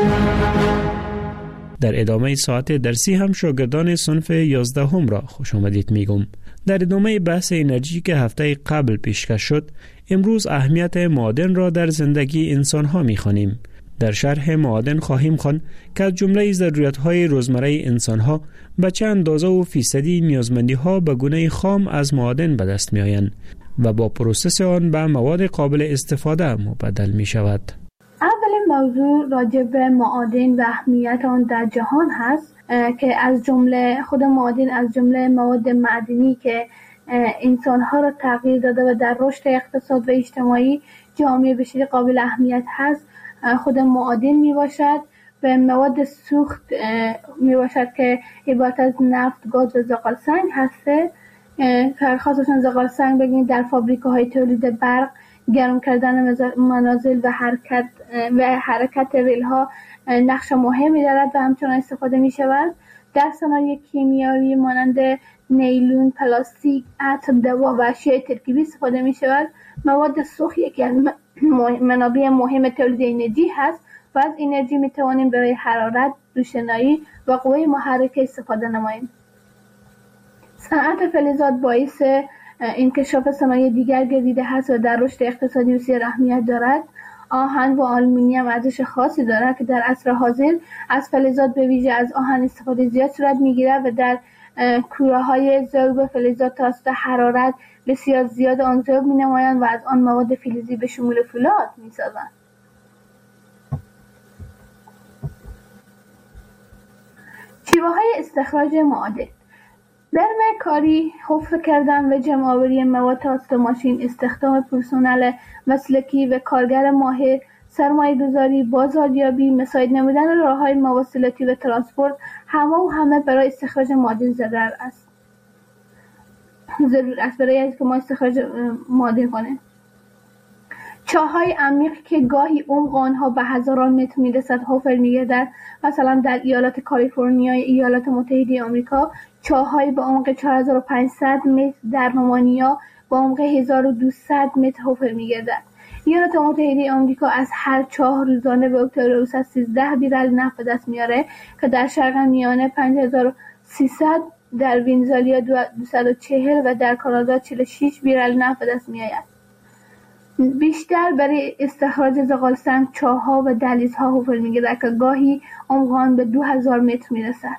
در ادامه ساعت درسی هم شاگردان صنف یازدهم را خوش آمدید میگم. در ادامه بحث انرژی که هفته قبل پیشکش شد، امروز اهمیت معادن را در زندگی انسان ها می خوانیم. در شرح معادن خواهیم خواند که از جمله ضرورت‌های روزمره انسان‌ها به چه اندازه و فیصدی نیازمندی‌ها به گونه خام از معادن به دست می‌آیند و با پروسس آن به مواد قابل استفاده مبدل می‌شود. اولین موضوع راجع به معادن و اهمیت آن در جهان هست که از جمله خود معادن از جمله مواد معدنی که انسان‌ها را تغییر داده و در رشد اقتصاد و اجتماعی جامعه بشری قابل اهمیت هست خود معادن می باشد و مواد سوخت می باشد که عبارت از نفت، گاز و زغال سنگ هسته که خاصشان زغال سنگ بگیم در فابریکه‌های تولید برق، گرم کردن منازل و حرکت و حرکت ریل‌ها نقش مهمی دارد و همچنان استفاده می شود. در صنایع کیمیایی مانند نیلون، پلاستیک، عطر، دوا و اشیاء ترکیبی استفاده می شود. مواد سوخت یکی از منابع مهم تولید انرژی هست و از انرژی می توانیم برای حرارت، روشنایی و قوه محرکه استفاده نماییم. صنعت فلزات باعث انکشاف صنایع دیگر گردیده هست و در رشد اقتصادی بسیار اهمیت دارد. آهن و آلومینیوم ارزش خاصی دارد که در عصر حاضر از فلزات به ویژه از آهن استفاده زیاد صورت می‌گیرد و در کوره‌های ذوب فلزات توسط حرارت بسیار زیاد آن ذوب می‌نمایند و از آن مواد فلزی به شمول فولاد می‌سازند. شیوه‌های استخراج معادن: برمه کاری، حفر کردن و جمع‌آوری مواد توسط ماشین، استخدام پرسنل مسلکی و کارگر ماهر، سرمایه‌گذاری، بازاریابی، مساعد نمودن راه‌های مواصلاتی و ترانسپورت همه و همه برای استخراج معادن ضرر است. ضرور است برای اینکه ما استخراج معادن کنیم. چاه‌های عمیق که گاهی عمق آنها به هزاران متر می‌رسد حفر می‌گردد. مثلا در ایالات کالیفرنیا ایالات متحده آمریکا چاه‌های به عمق چهار هزار و پانصد متر، در رومانیا به عمق هزار و دویست متر حفر می‌گردد. ایالات متحده آمریکا از هر چاه روزانه به اکتبر سیزده بیرل نفت به دست میاره که در شرق میانه پنج هزار و سیصد، در ونزوئلا دویست و چهل و در کانادا چهل و شش بیرل نفت به دست میآید. بیشتر برای استخراج زغال سنگ چاه‌ها و دهلیزها حفر می‌گردد که گاهی عمق آن به دو هزار متر میرسد.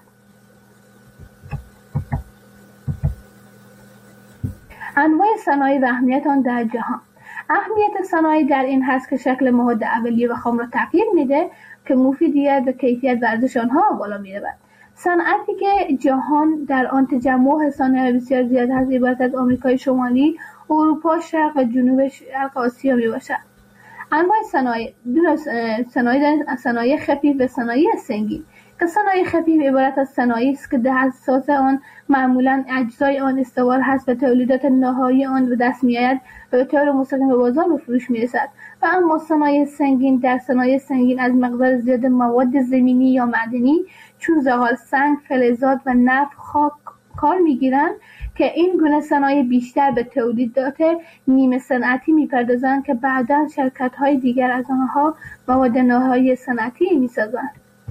انواع صنایع و اهمیت آن در جهان. اهمیت صنایع در این هست که شکل مواد اولیه و خام را تغییر میده که مفیدیت و کیفیت و ارزش آنها بالا می‌رود. صنعتی که جهان در آن تجمع صنایع بسیار زیاد هست عبارت از آمریکای شمالی، اروپا، شرق و جنوب شرق آسیا می باشد. انواع صنایع: صنایع صنایع خفیف و صنایع سنگین. که صنایع خفیف عبارت از صنایعی است که در اساس آن معمولاً اجزای آن استوار هست و تولیدات نهایی آن به دست می‌آید و به طور مستقیم به بازار به فروش می‌رسد. و اما صنایع سنگین، در صنایع سنگین از مقدار زیاد مواد زمینی یا معدنی چون زغال سنگ، فلزات و نفت خاک کار می‌گیرند که این گونه صنایع بیشتر به تولیدات نیمه صنعتی می‌پردازند که بعداً شرکت‌های دیگر از آنها مواد نهایی صنعتی می‌سازند.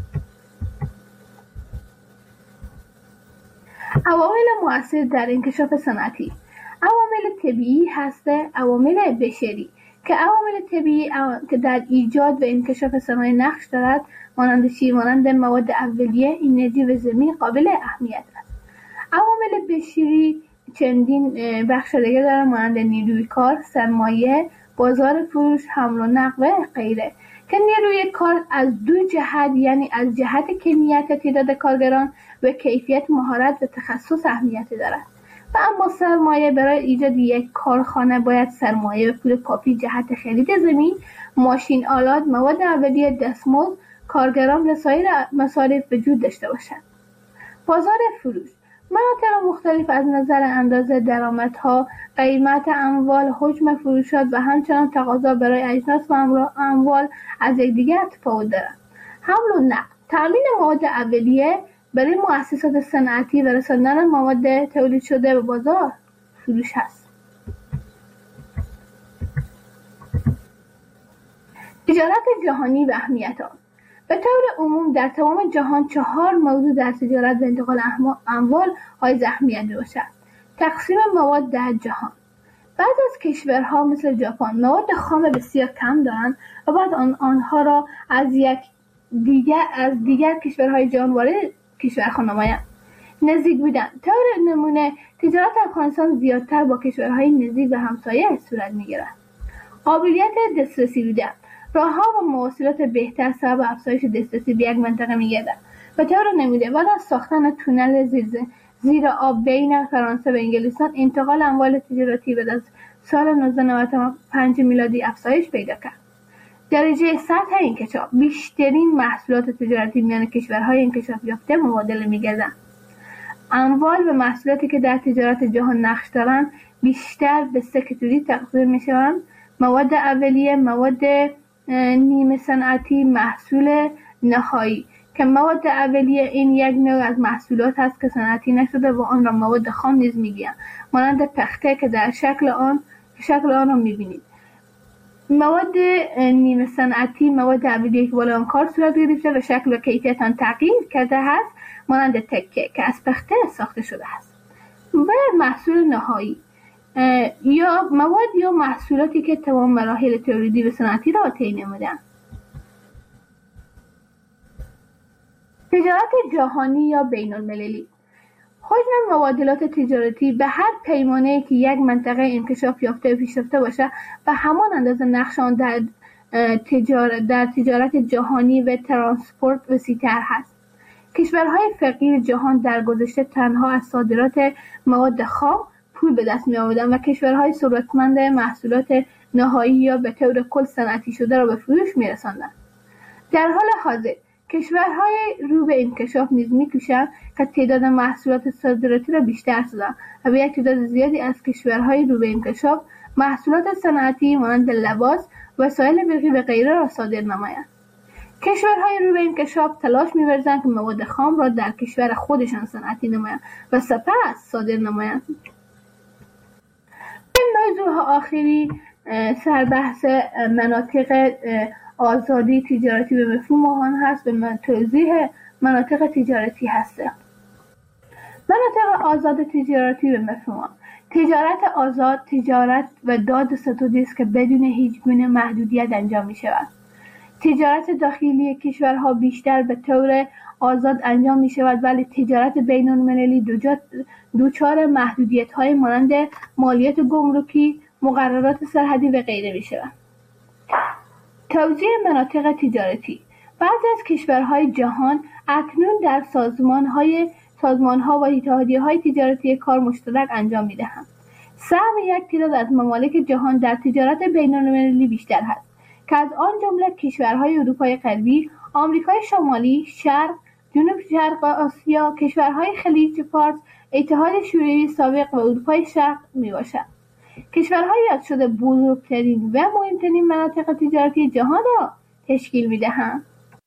عوامل مؤثر در انکشاف صنعتی: عوامل طبیعی هسته، عوامل بشری. که عوامل طبیعی که در ایجاد و انکشاف صنایع نقش دارد مانند چی؟ مانند مواد اولیه، انرژی و زمین قابل اهمیت است. عوامل بشری چندین بخش دیگر دارند مانند نیروی کار، سرمایه، بازار فروش، حمل و نقل و غیره. که نیروی کار از دو جهت یعنی از جهت کمیت تعداد کارگران و کیفیت مهارت و تخصص اهمیت دارد. و اما سرمایه برای ایجاد یک کارخانه باید سرمایه و پول کافی جهت خرید زمین، ماشین آلات، مواد اولیه، دستمزد، کارگران و سایر مصارف وجود داشته باشد. بازار فروش: مناطق مختلف از نظر اندازه درآمدها، قیمت اموال، حجم فروشات و همچنان تقاضا برای اجناس و اموال از یکدیگر تفاوت دارند. حمل و نقل: تامین مواد اولیه برای مؤسسات صنعتی و رساندن مواد تولید شده به بازار فروش است. تجارت جهانی و اهمیت آن: به طور عموم در تمام جهان چهار موضوع در تجارت و انتقال اموال حائز اهمیت میباشد. تقسیم مواد در جهان: بعض از کشورها مثل ژاپن مواد خام بسیار کم دارند و بعد آن آنها را از یک دیگر از دیگر کشورهای جهان وارد کشورها نمایند. نزدیک بودن. طور نمونه تجارت افغانستان زیادتر با کشورهای نزدیک و همسایه صورت می‌گیرد. قابلیت دسترسی بودن. راه‌ها و مواصلات بهتر سبب افزایش دسترسی به یک منطقه می‌گردد. به طور نمونه بعد از ساختن تونل زیر زیر آب بین فرانسه و انگلستان انتقال اموال تجارتی بعد از سال نوزده نود و پنج میلادی افزایش پیدا کرد. درجه سطح انکشاف. بیشترین محصولات تجارتی میان کشورهای انکشاف یافته مبادله می‌گردند. اموال و محصولاتی که در تجارت جهان نقش دارند بیشتر به سه کاتگوری تقسیم می‌شوند: مواد اولیه، مواد نیمه صنعتی، محصول نهایی. که مواد اولیه این یک نوع از محصولات است که صنعتی نشده و آن را مواد خام نیز می‌گویند، مانند پخته که در شکل آن شکل آن را می‌بینید. مواد نیمه صنعتی مواد اولیه که بالا آن کار صورت گرفته و شکل و کیفیت آن تغییر کرده است، مانند تکه که از پخته ساخته شده است. و محصول نهایی یا مواد یا محصولاتی که تمام مراحل تولیدی و صنعتی را طی نموده‌اند. تجارت جهانی یا بین المللی. حجم مبادلات تجارتی به هر پیمانه‌ای که یک منطقه انکشاف یافته و پیشرفته باشد به همان اندازه نقش آن در تجارت در تجارت جهانی و ترانسپورت وسیع‌تر هست. کشورهای فقیر جهان در گذشته تنها از صادرات مواد خام پول به دست می‌آوردند و کشورهای ثروتمند محصولات نهایی یا به طور کل صنعتی شده را به فروش می‌رساندند. در حال حاضر کشورهای رو به انکشاف نیز می‌کوشند که تعداد محصولات صادراتی را بیشتر سازند و به یک تعداد زیادی از کشورهای رو به انکشاف محصولات صنعتی مانند لباس، وسایل برقی و غیره را صادر نمایند. کشورهای رو به انکشاف تلاش می‌ورزند که مواد خام را در کشور خودشان صنعتی نمایند و سپس صادر نمایند. این موضوع آخری سربحث مناطق آزادی تجارتی به مفهوم آن هست و توضیح مناطق تجارتی هست. مناطق آزاد تجارتی به مفهوم آن تجارت آزاد تجارت و داد ستودی است که بدون هیچ گونه محدودیت انجام می شود. تجارت داخلی کشورها بیشتر به طور آزاد انجام می شود، ولی تجارت بین المللی دوچار محدودیت های مانند مالیات گمرکی، مقررات سرحدی و غیره می شود. توزیع مناطق تجارتی. بعضی از کشورهای جهان اکنون در سازمان‌های سازمان‌ها و اتحادیه‌های تجارتی کار مشترک انجام می‌دهند. سهم یک تعداد از ممالک جهان در تجارت بین‌المللی بیشتر است که از آن جمله کشورهای اروپای غربی، آمریکای شمالی، شرق، جنوب شرق آسیا، کشورهای خلیج فارس، اتحاد شوروی سابق و اروپای شرق میباشد. کشورهای یاد شده بزرگترین و مهمترین مناطق تجارتی جهان را تشکیل میدهند.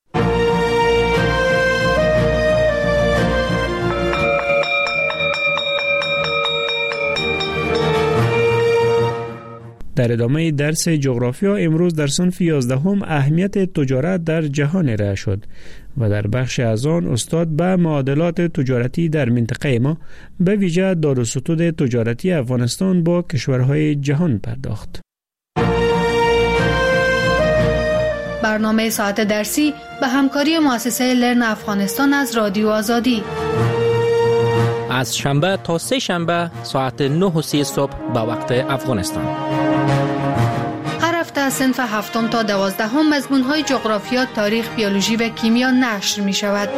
در ادامه درس جغرافیا امروز در صنف یازدهم اهمیت تجارت در جهان ارائه شد و در بخش از آن استاد به معادلات تجارتی در منطقه ما به ویژه داد و ستد تجارتی افغانستان با کشورهای جهان پرداخت. برنامه ساعت درسی به همکاری مؤسسه لرن افغانستان از رادیو آزادی از شنبه تا سه شنبه ساعت نه و سی صبح به وقت افغانستان. هر هفته از صنف هفتم تا دوازدهم مضمون‌های جغرافیا، تاریخ، بیولوژی و کیمیا نشر می شود.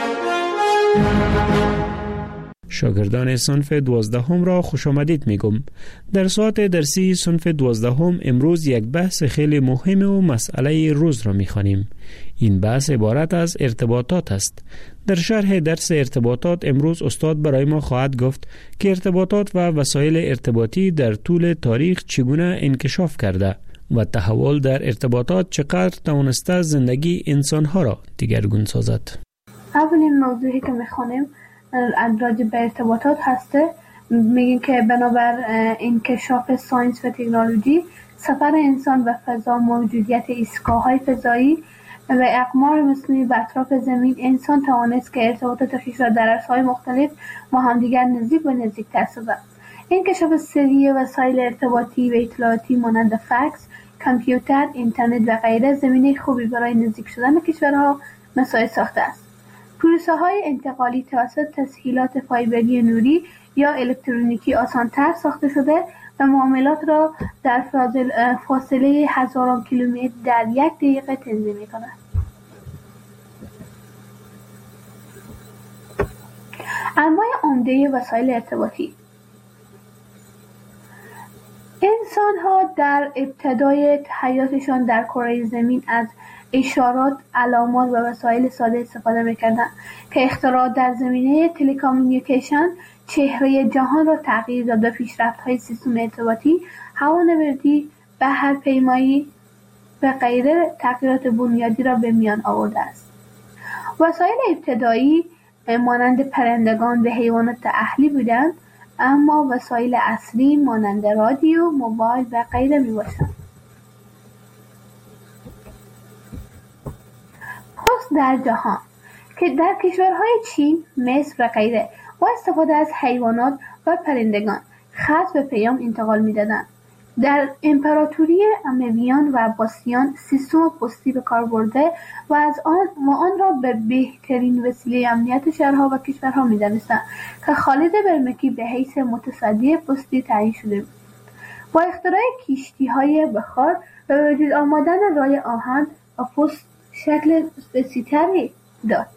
شاگردان صنف دوازدهم را خوش آمدید می گم. در ساعت درسی صنف دوازدهم امروز یک بحث خیلی مهم و مسئله روز را می خوانیم. این بحث عبارت از ارتباطات است. در شرح درس ارتباطات امروز استاد برای ما خواهد گفت که ارتباطات و وسایل ارتباطی در طول تاریخ چگونه انکشاف کرده و تحول در ارتباطات چقدر توانسته زندگی انسانها را دیگرگون سازد. اولین موضوعی که میخوانیم راجع به ارتباطات هسته. میگیم که بنابر انکشاف ساینس و تکنولوژی، سفر انسان و فضا، موجودیت ایستگاه‌های فضایی و اقمار مصنوعی به اطراف زمین، انسان توانست که ارتباطات خویش را در عرصه‌های مختلف با همدیگر نزدیک و نزدیک‌تر سازد. انکشاف سریع وسایل ارتباطی و اطلاعاتی مانند فکس، کامپیوتر، اینترنت و غیره زمینه خوبی برای نزدیک شدن کشورها مساعد ساخته است. پروسه‌های انتقالی توسط تسهیلات فایبری نوری یا الکترونیکی آسان‌تر ساخته شده و معاملات را در فاصله هزاران کیلومتر در یک دقیقه تنظیم می‌کند. انواع عمده وسایل ارتباطی. انسان‌ها در ابتدای حیاتشان در کره زمین از اشارات، علامات و وسایل ساده استفاده می‌کردند که اختراع در زمینه تلکامیونیکیشن چهره جهان را تغییر داد و پیشرفت‌های سیستم ارتباطی، هوانوردی، بحرپیمایی و غیره تغییرات بنیادی را به میان آورده است. وسایل ابتدایی مانند پرندگان و حیوانات اهلی بودند، اما وسایل اصلی مانند رادیو، موبایل و غیره میباشند. پست در جهان که در کشورهای چین، مصر و غیره با استفاده از حیوانات و پرندگان خط و پیام انتقال میدادند. در امپراتوری امویان و عباسیان سیستم پستی به کار برده و از آن و آن را به بهترین وسیله امنیت شهرها و کشورها می‌دانستند که خالد برمکی به حیث متصدی پستی تعیین شده بود. با اختراع کشتی‌های بخار و به وجود آمدن رای آهن و پست شکل بسیط‌تری داد.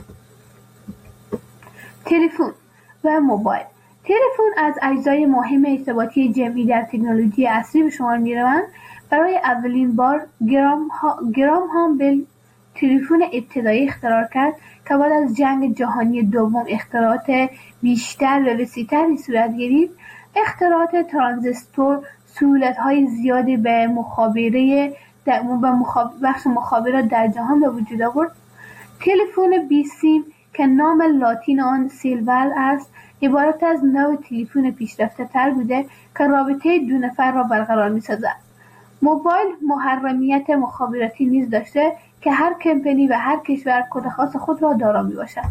تلفن و موبایل. تلفن از اجزای مهم ارتباطی جمعی در تکنولوژی عصری به شمار می‌روند. برای اولین بار گرام, ها، گرام هامبل تلفن ابتدایی اختراع کرد که بعد از جنگ جهانی دوم اختراعات بیشتر و وسیع‌تری صورت گرفت. اختراعات ترانزیستور سهولت‌های زیادی به مخابره در مخاب... بخش مخابرات در جهان به وجود آورد. تلفن بی سیم که نام لاتین آن سیلور است، عبارت از نوع تلفن پیشرفته تر بوده که رابطه دو نفر را برقرار می سازد. موبایل محرمیت مخابراتی نیز داشته که هر کمپانی و هر کشور کد خاص خود را دارا می باشد.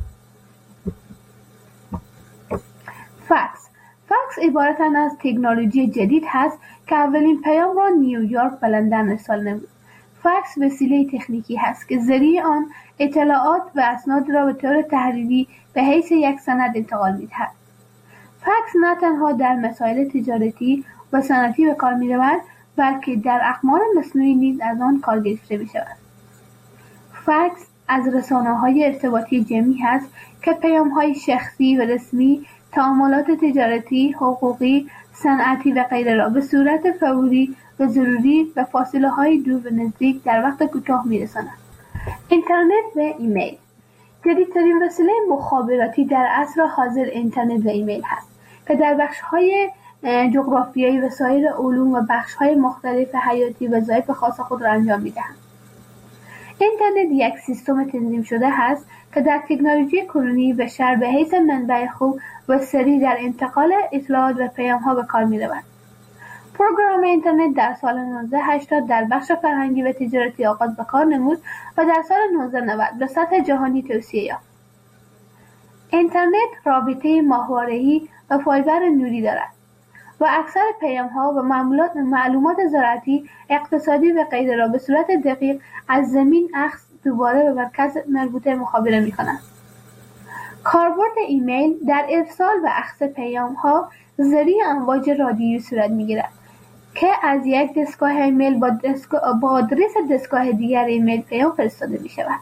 فکس فکس عبارت از تکنولوژی جدید هست که اولین پیام را نیویورک و لندن ارسال نمود. فکس وسیله تکنیکی هست که ذریعه آن اطلاعات و اسناد را به طور تحریری به حیث یک سند انتقال می‌دهد. فکس نه تنها در مسائل تجارتی و صنعتی به کار می‌رود، بلکه در اقمار مصنوعی نیز از آن کار گرفته می‌شود. فکس از رسانه‌های ارتباطی جمعی هست که پیام‌های شخصی و رسمی، تعاملات تجارتی، حقوقی، صنعتی و غیره را به صورت فوری و ضروری و فاصله‌های دور و نزدیک در وقت کوتاه می‌رساند. اینترنت و ایمیل. جدیدترین وسیله مخابراتی در عصر حاضر اینترنت و ایمیل هست که در بخش‌های جغرافیایی و سایر علوم و بخش‌های مختلف حیاتی وظایف خاص خود را انجام می‌دهند. اینترنت یک سیستم تنظیم شده است که در تکنولوژی کنونی بشر به حیث منبع خوب و سریع در انتقال اطلاعات و پیام‌ها به کار می‌رود. پروگرام اینترنت در سال نوزده هشتاد در بخش فرهنگی و تجارتی آغاز به کار نمود و در سال نوزده نود به سطح جهانی توسعه یافت. اینترنت رابطه ماهواره‌ای و فایبر نوری دارد و اکثر پیام‌ها و معلومات معلومات زراعتی، اقتصادی و غیره را به صورت دقیق از زمین اخذ دوباره به مرکز مربوطه مخابره می‌کند. کاربرد ایمیل در ارسال و اخذ پیام‌ها ذریعه امواج رادیویی صورت می‌گیرد که از یک دستگاه ایمیل با, دستگاه با آدرس دستگاه دیگر ایمیل پیام فرستاده می‌شود.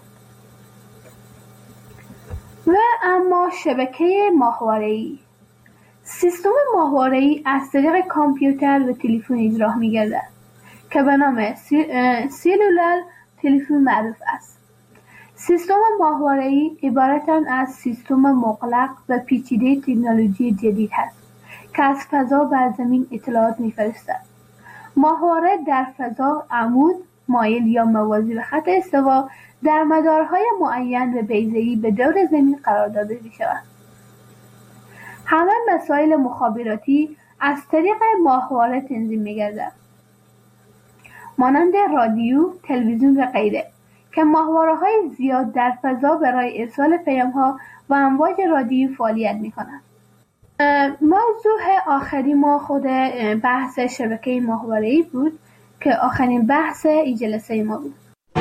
و اما شبکه ماهواره‌ای. سیستم ماهواره‌ای از طریق کامپیوتر و تلفن اجرا می‌گردد که به نام سلولار تلفن معروف است. سیستم ماهواره‌ای عبارت از سیستم مغلق و پیچیده تکنولوژی جدید است که از فضا بر زمین اطلاعات می‌فرستد. ماهواره در فضا عمود مایل یا موازی به خط استوا در مدارهای معین و بیضه‌ای به دور زمین قرار داده می‌شود. همه مسائل مخابراتی از طریق ماهواره تنظیم می‌گردد، مانند رادیو، تلویزیون و غیره که ماهواره‌های زیاد در فضا برای ارسال پیام‌ها و امواج رادیویی فعالیت می‌کنند. موضوع آخری ما خود بحث شبکه ماهواره‌ای بود که آخرین بحث این جلسه ما بود.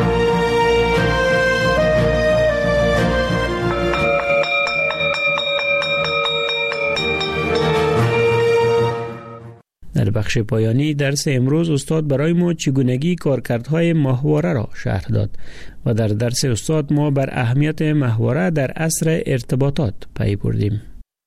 در بخش پایانی درس امروز استاد برای ما چگونگی کارکردهای ماهواره را شرح داد و در درس استاد ما بر اهمیت ماهواره در عصر ارتباطات پی بردیم.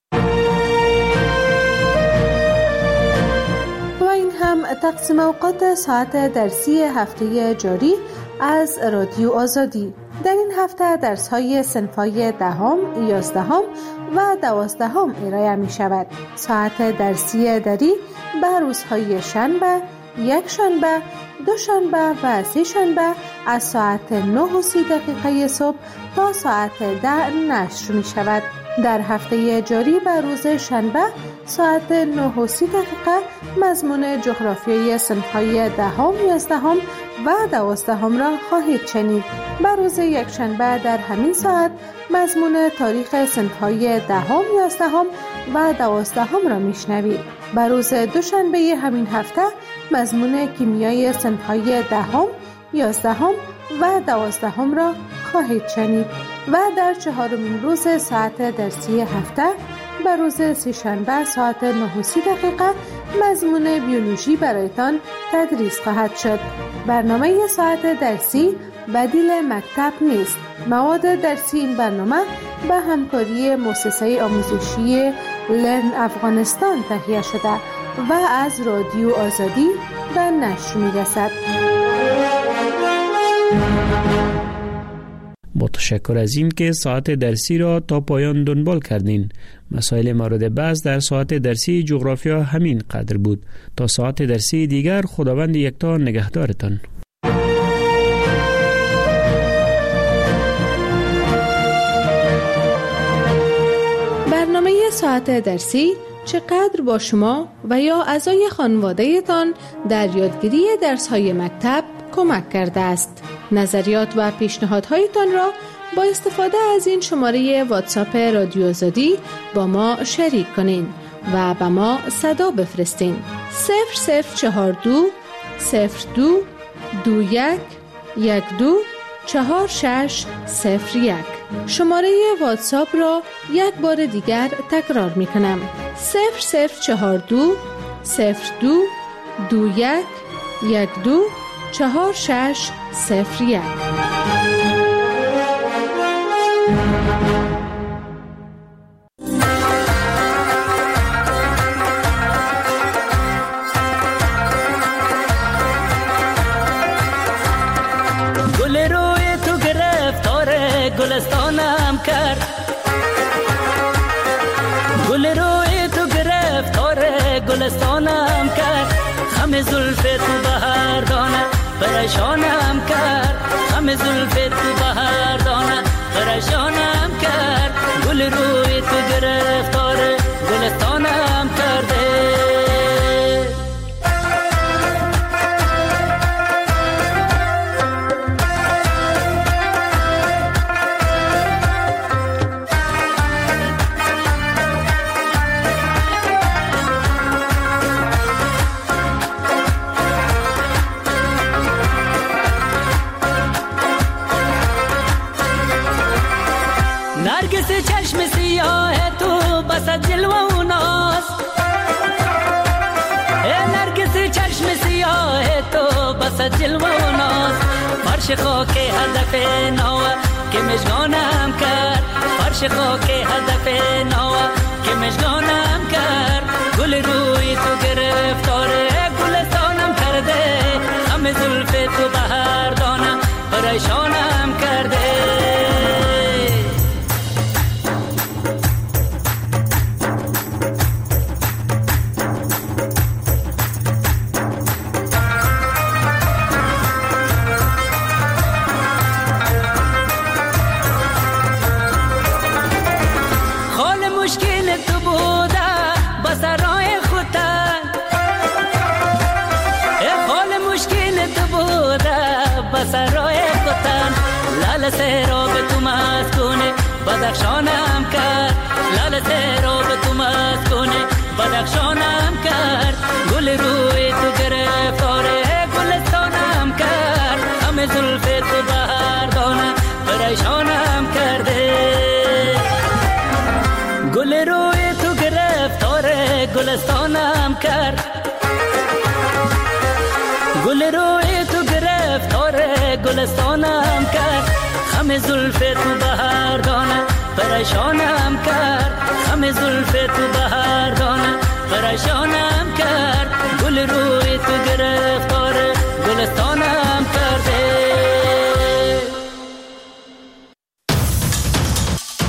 و این هم تقسیم اوقات ساعت درسی هفته جاری از رادیو آزادی. در این هفته درس‌های صنف‌های دهم، یازدهم و دوازدهم ارائه می شود. ساعت درسی دری به روزهای شنبه، یک شنبه، دو شنبه و سه شنبه از ساعت نه و سی دقیقه صبح تا ساعت ده نشر می شود. در هفته جاری به روز شنبه ساعت نه و سی دقیقه مضمون جغرافیای صنف‌های دهم، یازدهم و دوازدهم را خواهید شنید. به روز یک شنبه در همین ساعت مضمون تاریخ صنف‌های دهم، یازدهم و دوازدهم را میشنوید. به روز دوشنبه همین هفته مضمون کیمیای صنف‌های دهم، یازدهم و دوازدهم را خواهید شنید و در چهارمین روز ساعت درسی هفته به روز سه‌شنبه ساعت نه و سی دقیقه مضمون بیولوژی برایتان تدریس خواهد شد. برنامه ساعت درسی بدیل مکتب نیست. مواد درسی این برنامه به همکاری مؤسسه آموزشی لرن افغانستان تهیه شده و از رادیو آزادی به نشر می‌رسد. با تشکر از این که ساعت درسی را تا پایان دنبال کردین. مسائل مورد بحث در ساعت درسی جغرافیا همین قدر بود. تا ساعت درسی دیگر خداوند یکتا نگهدارتان. برنامه ساعت درسی چقدر با شما و یا اعضای خانواده تان در یادگیری درس‌های مکتب کمک کرده است. نظریات و پیشنهادهایتان را با استفاده از این شماره واتساپ رادیو آزادی با ما شریک کنین و به ما صدا بفرستین. صفر صفر چهار دو صفر دو دو یک یک دو چهار شش صفر یک. شماره واتساپ را یک بار دیگر تکرار می کنم. صفر صفر چهار دو صفر دو دو یک یک دو چهار شش صفر یک. گل روی تو گرفتار گلستانم کرد، گل روی تو گرفتار گلستانم کرد، خم زلف تو بهار دانه پریشانم کرد، خم زلف تو بهار دانه پریشانم کرد، گل روی تو گرفتار گلستانم کرده. نرگس چشم سیاه تو بس جلوه و ناز، نرگس چشم سیاه تو بس جلوه و ناز، فرش خاک هدف نوه که مشگانم کرد، فرش خاک هدف نوه که مشگانم کرد، گل روی تو گرفتاره گلستانم کرده، خم زلف تو بهار دانم پریشانم کرده. سرای کتن لال سیرو به تو مسکونه بدخشانم کرد، لال سیرو به تو مسکونه درخشانم کرد. گل روی تو گرفتار گلستانم کرد. همه زلف تو بهر دانه پریشانم کرده. گل روی تو گرفتار گلستانم کرد. گل روی تو گرفتار گلستانم کرد. همه زلف تو بهر دانه پریشانم کرد. همه زلف تو بهر دانه پریشانم کرد. گل روی تو گرفتار گلستانم